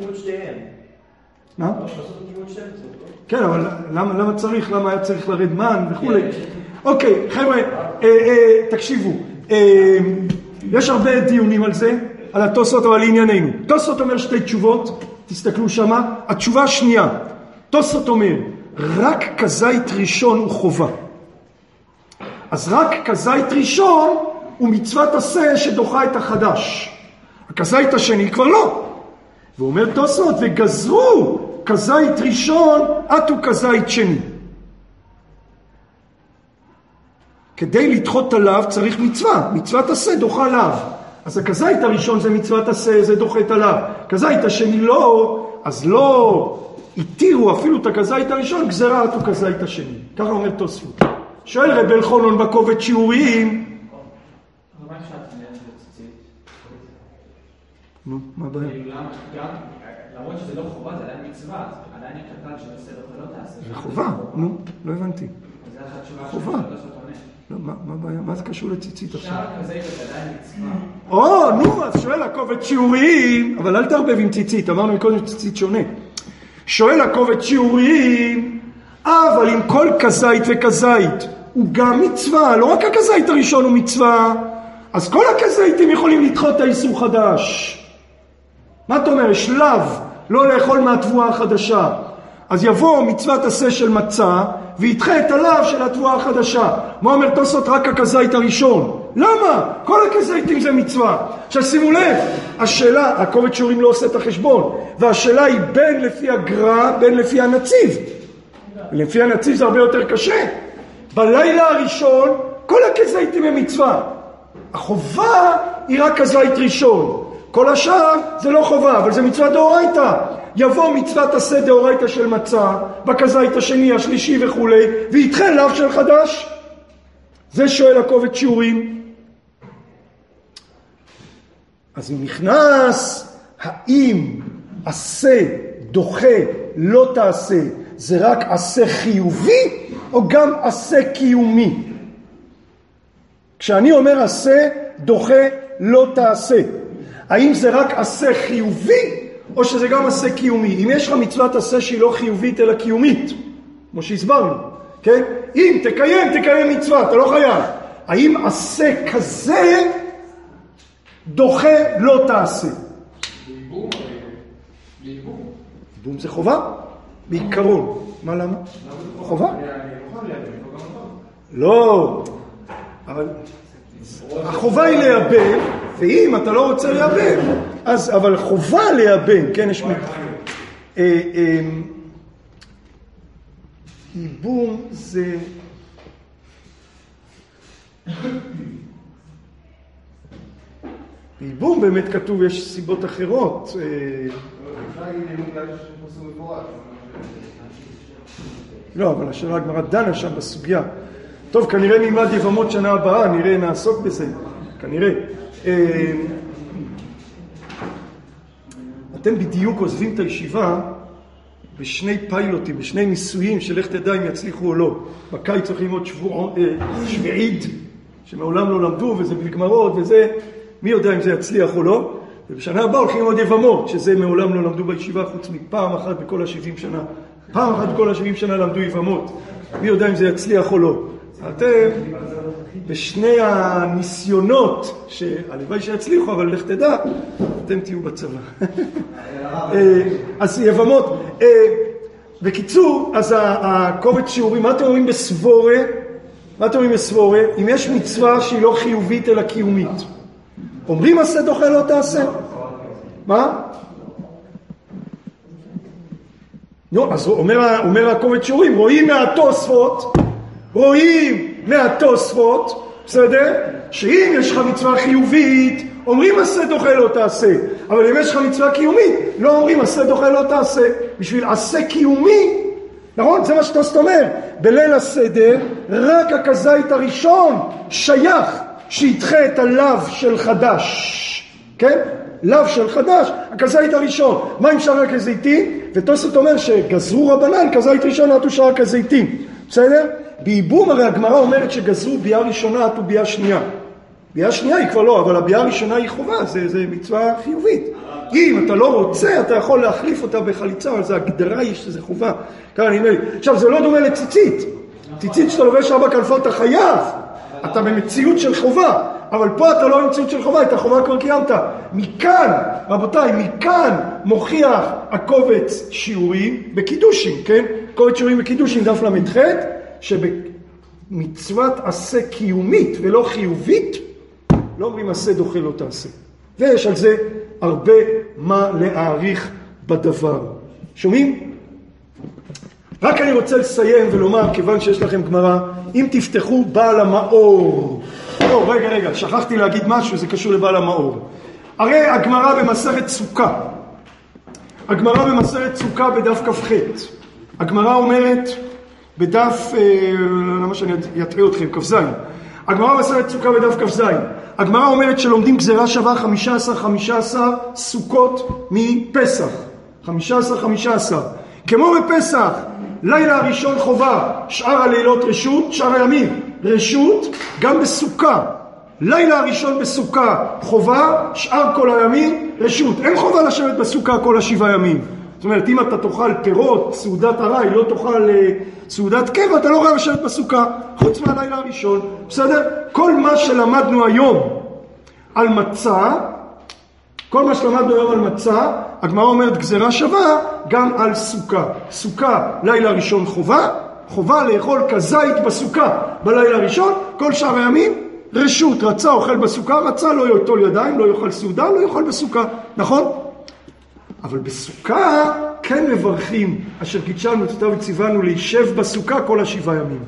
מה? כן, אבל למה, למה צריך? למה היה צריך לרד מן וכו'. אוקיי, חבר'ה, אה, אה, תקשיבו. אה, יש הרבה דיונים על זה, על התוספות, אבל לענייננו. תוספות אומר שתי תשובות, תסתכלו שמה. התשובה השנייה, תוספות אומר, רק כזית ראשון הוא חובה. אז רק כזית ראשון הוא מצוות עשה שדוחה את החדש. הכזית השני כבר לא. והוא אומר תוספות, וגזרו כזית ראשון, עטו כזית שני. כדי לדחות עליו צריך מצווה. מצוות עשה דוחה עליו. אז הכזית הראשון זה מצוות עשה, זה דוחה את עליו. כזית השני לא, אז לא התירו אפילו את הכזית הראשון, גזרה עטו כזית השני. ככה אומר תוספות. שואל רבי אלחנן בקובץ שיעורים, נו, מה הבעיה? למרות שזה לא חובה, זה עדיין מצווה, עדיין הקטן של הסדר ולא תעשה. זה חובה, נו, לא הבנתי. זה התשובה חובה. של התוספות עונה. לא, מה הבעיה? מה זה קשור לציצית עכשיו? שער כזה זה עדיין מצווה. או, נו, אז שואל הקובץ שיעורים, אבל אל תערבב עם ציצית, אמרנו עם כל ציצית שונה. שואל הקובץ שיעורים, אבל עם כל כזית וכזית, הוא גם מצווה, לא רק הכזית הראשון הוא מצווה, אז כל הכזיתים יכולים לדחות את האיסור חדש. מה אתה אומר? שלב, לא לאכול מהתבואה החדשה. אז יבוא מצוות עשה של מצה, וידחה את הלאו של התבואה החדשה. מה אומר תוספות? רק הכזית הראשון. למה? כל הכזיתים זה מצווה. עכשיו שימו לב, השאלה, הכובד שיעורים לא עושה את החשבון, והשאלה היא בין לפי הגר"א, בין לפי הנציב. לפי הנציב זה הרבה יותר קשה. בלילה הראשון, כל הכזיתים הם מצווה. החובה היא רק כזית ראשון. כל השאר זה לא חובה, אבל זה מצווה דאורייתא. יבוא מצוות עשה דאורייתא של מצה, בכזית השני, השלישי וכו', וידחה לאו של חדש. זה שואל הכובד שיעורים. אז הוא נכנס, האם עשה דוחה לא תעשה, זה רק עשה חיובי, או גם עשה קיומי? כשאני אומר עשה דוחה לא תעשה, האם זה רק עשה חיובי, או שזה גם עשה קיומי? אם יש לך מצוות עשה שהיא לא חיובית אלא קיומית, כמו שהסברנו, כן? אם תקיים, תקיים מצווה, אתה לא חייב. האם עשה כזה דוחה לא תעשה? בייבום, בייבום. בייבום זה חובה? בעיקרון. מה למה? חובה? לא. אבל החובה היא לייבם, ואם אתה לא רוצה לייבם, אז, אבל חובה לייבם, כן, יש מגבלה. ייבום זה... ייבום באמת כתוב, יש סיבות אחרות. לא, אבל השאלה הגמרא דנה שם בסוגיה. טוב, כנראה נלמד יבמות שנה הבאה, נראה, נעסוק בזה, כנראה. אתם בדיוק עוזבים את הישיבה בשני פיילוטים, בשני ניסויים של איך תדע אם יצליחו או לא. בקיץ צריך ללמוד שבוע, שביעית, שמעולם לא למדו, וזה בלי גמרות, וזה, מי יודע אם זה יצליח או לא. ובשנה הבאה הולכים ללמוד יבמות, שזה מעולם לא למדו בישיבה, חוץ מפעם אחת בכל ה-שבעים שנה. פעם אחת בכל ה-שבעים שנה למדו יבמות. מי יודע אם זה יצליח או לא. אתם, בשני הניסיונות, שהלוואי שיצליחו, אבל לך תדע, אתם תהיו בצבא. אז יבמות. בקיצור, אז הכובד שיעורים, מה אתם אומרים בסבורה? מה אתם אומרים בסבורה? אם יש מצווה שהיא לא חיובית אלא קיומית. אומרים עשה דוחה לא תעשה? מה? לא, אז אומר, אומר הכובד שיעורים, רואים מהתוספות, רואים מהתוספות, בסדר? שאם יש לך מצווה חיובית, אומרים עשה דוחה לא תעשה. אבל אם יש לך מצווה קיומית, לא אומרים עשה דוחה לא תעשה. בשביל עשה קיומי, נכון? זה מה שאתה אומר. בליל הסדר, רק הכזית הראשון שייך שידחה את הלאו של חדש. כן? לאו של חדש, הכזית הראשון. מה עם שאר הכזיתים? ותוספות אומר שגזרו רבנן, כזית ראשון עטו שאר הכזיתים. בסדר? בייבום הרי הגמרא אומרת שגזרו ביאה ראשונה עטו ביאה שנייה. ביאה שנייה היא כבר לא, אבל הביאה הראשונה היא חובה, זה, זה מצווה חיובית. אם אתה לא רוצה, אתה יכול להחליף אותה בחליצה, אבל זה הגדרה היא שזה חובה. כאן נדמה לי. עכשיו, זה לא דומה לציצית. ציצית שאתה לובש ארבע כנפות, אתה חייב. אתה במציאות של חובה. אבל פה אתה לא במציאות של חובה, את החובה כבר קיימת. מכאן, רבותיי, מכאן מוכיח הקובץ שיעורים בקידושים, כן? קובץ שיעורים בקידושים, דף למ"ח, שבמצוות עשה קיומית ולא חיובית, לא אומרים עשה דוחה לא תעשה. ויש על זה הרבה מה להעריך בדבר. שומעים? רק אני רוצה לסיים ולומר, כיוון שיש לכם גמרא, אם תפתחו בעל המאור. לא, רגע, רגע, שכחתי להגיד משהו, זה קשור לבעל המאור. הרי הגמרא במסכת סוכה, הגמרא במסכת סוכה בדף כ"ח. הגמרא אומרת בדף, למה שאני אטעה אתכם, כ"ז. הגמרא במסכת סוכה בדף כ"ז. הגמרא אומרת שלומדים גזירה שווה חמישה עשר חמישה עשר סוכות מפסח. חמישה עשר חמישה עשר. כמו בפסח, לילה הראשון חובה, שאר הלילות רשות, שאר הימים רשות, גם בסוכה. לילה הראשון בסוכה חובה, שאר כל הימים רשות. אין חובה לשבת בסוכה כל השבעה ימים. זאת אומרת, אם אתה תאכל פירות, סעודת הרי, לא תאכל סעודת קבע, אתה לא חייב לשבת בסוכה, חוץ מהלילה הראשון. בסדר? כל מה שלמדנו היום על מצה, כל מה שלמדנו היום על מצה, הגמרא אומרת גזרה שווה גם על סוכה. סוכה לילה ראשון חובה, חובה לאכול כזית בסוכה בלילה הראשון, כל שאר הימים רשות, רצה אוכל בסוכה, רצה לא יוטול ידיים, לא יאכל סעודה, לא יאכל בסוכה, נכון? אבל בסוכה כן מברכים, אשר קידשנו את אותה וציוונו להישב בסוכה כל השבעה ימים.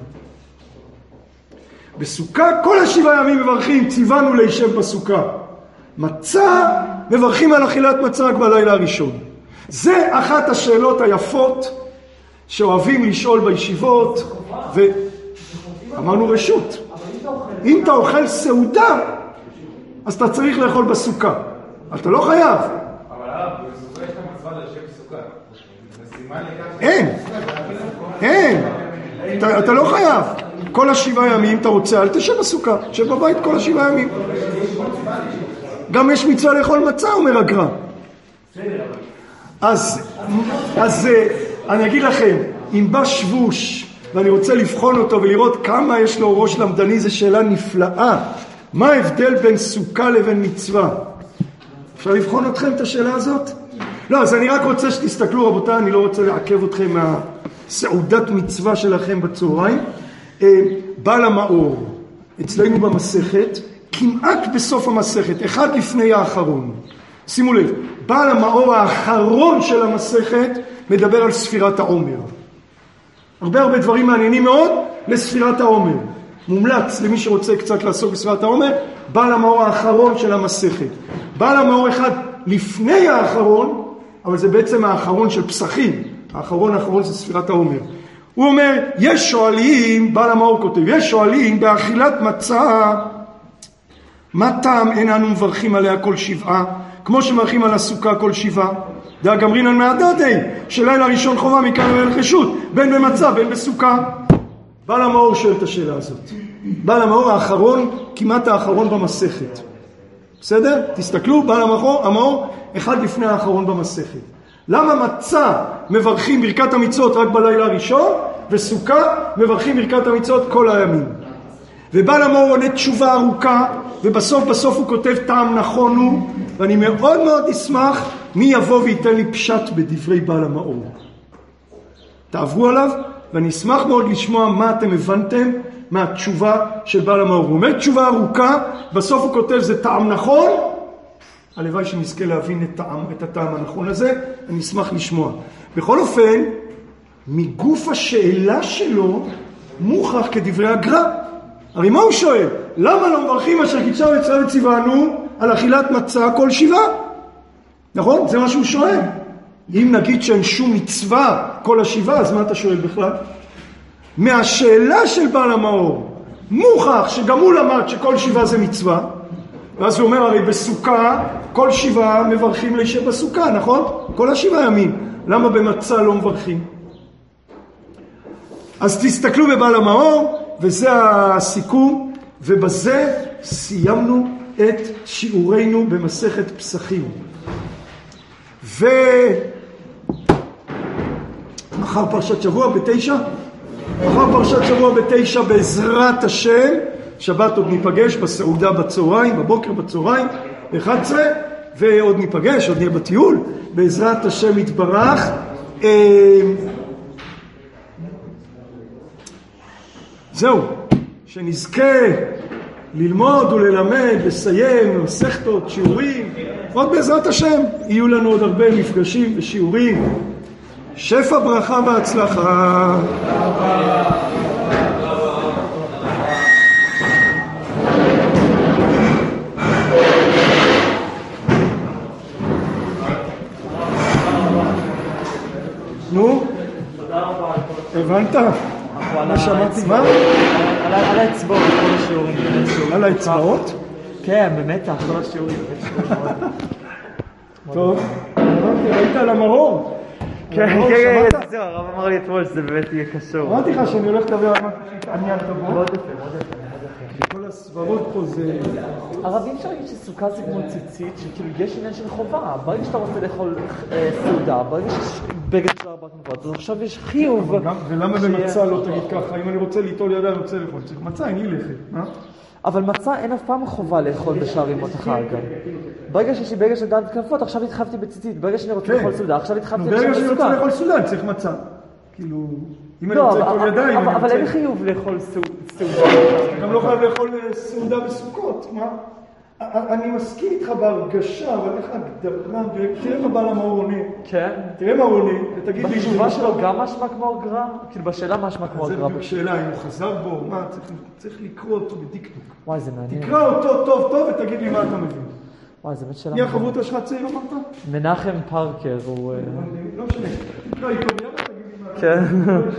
בסוכה כל השבעה ימים מברכים, ציוונו להישב בסוכה. מצה, מברכים על אכילת מצה רק בלילה הראשון. זה אחת השאלות היפות שאוהבים לשאול בישיבות, ואמרנו רשות. אם אתה אוכל סעודה, אז אתה צריך לאכול בסוכה. אתה לא חייב. אבל הרב, בסוכה יש את המצווה לשבת בסוכה. אין, אין. אתה, אתה לא חייב. כל השבעה ימים אתה רוצה, אל תשב בסוכה. תשב בבית כל השבעה ימים. גם יש מצווה לאכול מצה, אומר הגר"א. אז, אז אני אגיד לכם, אם בא שבוש ואני רוצה לבחון אותו ולראות כמה יש לו ראש למדני, זו שאלה נפלאה. מה ההבדל בין סוכה לבין מצווה? אפשר לבחון אתכם את השאלה הזאת? לא, אז אני רק רוצה שתסתכלו, רבותיי, אני לא רוצה לעכב אתכם מהסעודת מצווה שלכם בצהריים. בעל המאור, אצלנו במסכת, כמעט בסוף המסכת, אחד לפני האחרון. שימו לב, בעל המאור האחרון של המסכת מדבר על ספירת העומר. הרבה הרבה דברים מעניינים מאוד לספירת העומר. מומלץ למי שרוצה קצת לעסוק בספירת העומר, בעל המאור האחרון של המסכת. בעל המאור אחד לפני האחרון, אבל זה בעצם האחרון של פסחים. האחרון האחרון זה ספירת העומר. הוא אומר, יש שואלים, בעל המאור כותב, יש שואלים באכילת מצה, מה טעם אין אנו מברכים עליה כל שבעה, כמו שמברכים על הסוכה כל שבעה? דא גמרינן מהדדי, שלילה ראשון חובה מכאן ואין רשות, בין במצה בין בסוכה. בעל המאור שואל את השאלה הזאת. בעל המאור האחרון, כמעט האחרון במסכת. בסדר? תסתכלו, בעל המאור, המאור אחד לפני האחרון במסכת. למה מצה מברכים ברכת המצוות רק בלילה הראשון, וסוכה מברכים ברכת המצוות כל הימים? ובעל המאור עונה תשובה ארוכה, ובסוף בסוף הוא כותב טעם נכון הוא, ואני מאוד מאוד אשמח מי יבוא וייתן לי פשט בדברי בעל המאור. תעברו עליו, ואני אשמח מאוד לשמוע מה אתם הבנתם מהתשובה של בעל המאור. הוא אומר תשובה ארוכה, בסוף הוא כותב זה טעם נכון, הלוואי שנזכה להבין את, טעם, את הטעם הנכון הזה, אני אשמח לשמוע. בכל אופן, מגוף השאלה שלו מוכח כדברי הגר"א. הרי מה הוא שואל? למה לא מברכים אשר קידשנו את ישראל וציוונו על אכילת מצה כל שבעה? נכון? זה מה שהוא שואל. אם נגיד שאין שום מצווה כל השבעה, אז מה אתה שואל בכלל? מהשאלה של בעל המאור מוכח שגם הוא למד שכל שבעה זה מצווה, ואז הוא אומר, הרי בסוכה כל שבעה מברכים להישב בסוכה, נכון? כל השבעה ימים. למה במצה לא מברכים? אז תסתכלו בבעל המאור, וזה הסיכום, ובזה סיימנו את שיעורנו במסכת פסחים. ומחר פרשת שבוע בתשע, מחר פרשת שבוע בתשע בעזרת השם, שבת עוד ניפגש בסעודה בצהריים, בבוקר בצהריים, ב-אחת עשרה, ועוד ניפגש, עוד נהיה בטיול, בעזרת השם יתברך. זהו, שנזכה ללמוד וללמד, לסיים, מסכתות, שיעורים, עוד בעזרת השם, יהיו לנו עוד הרבה מפגשים ושיעורים. שפע ברכה והצלחה. נו? הבנת? מה שמעתי? מה? על האצבעות, כל השיעורים. על האצבעות? כן, במתח, כל השיעורים. טוב, ראית על המרור? כן, כן, זהו, הרב אמר לי אתמול שזה באמת יהיה קשור. אמרתי לך שאני הולך לדבר על מה שהתעניינת בו. מאוד יפה, מאוד יפה. כל הסברות פה זה... הרב, אי אפשר להגיד שסוכה זה כמו ציצית, שכאילו יש עניין של חובה. ברגע שאתה רוצה לאכול סעודה, ברגע שיש בגד של ארבעת מצוות, אז עכשיו יש חיוב. ולמה במצה לא תגיד ככה? אם אני רוצה ליטול ידיים, אני רוצה לאכול. צריך מצה, אין לי לכת. אבל מצה אין אף פעם חובה לאכול בשאר ימות החג. ברגע שיש לי ברגע של דעת כנפות, עכשיו התחייבתי בציצית. ברגע שאני רוצה לאכול סעודה, עכשיו התחייבתי ברגע שאני רוצה בסוכה. לאכול סעודה, אני צריך מצה. כאילו, אם אני לא, רוצה אבל- כל ידיים, אבל- אני אבל רוצה... אין חיוב לאכול סעו- סעודה. אתה גם לא חייב לאכול סעודה בסוכות, מה? אני מסכים איתך בהרגשה, אבל איך הגדרה, תראה מה בעל המאור עונה. כן. תראה מה הוא עונה, ותגיד לי... בתשובה שלו גם משמע כמו הגר"א? כאילו בשאלה משמע כמו זה הגר"א. בדיוק שאלה, אם הוא חזר בו, מה, צריך- צריך לקרוא אותו בדקדוק. וואי, זה מעניין. תקרא אותו טוב טוב ותגיד לי מה אתה מבין. וואי, זה באמת שאלה. מי החברותא שלך צעיר אמרת? מנחם פארקר הוא... אה, לא משנה. תקרא איתו ביחד, תגיד לי מה אתה מבין. כן.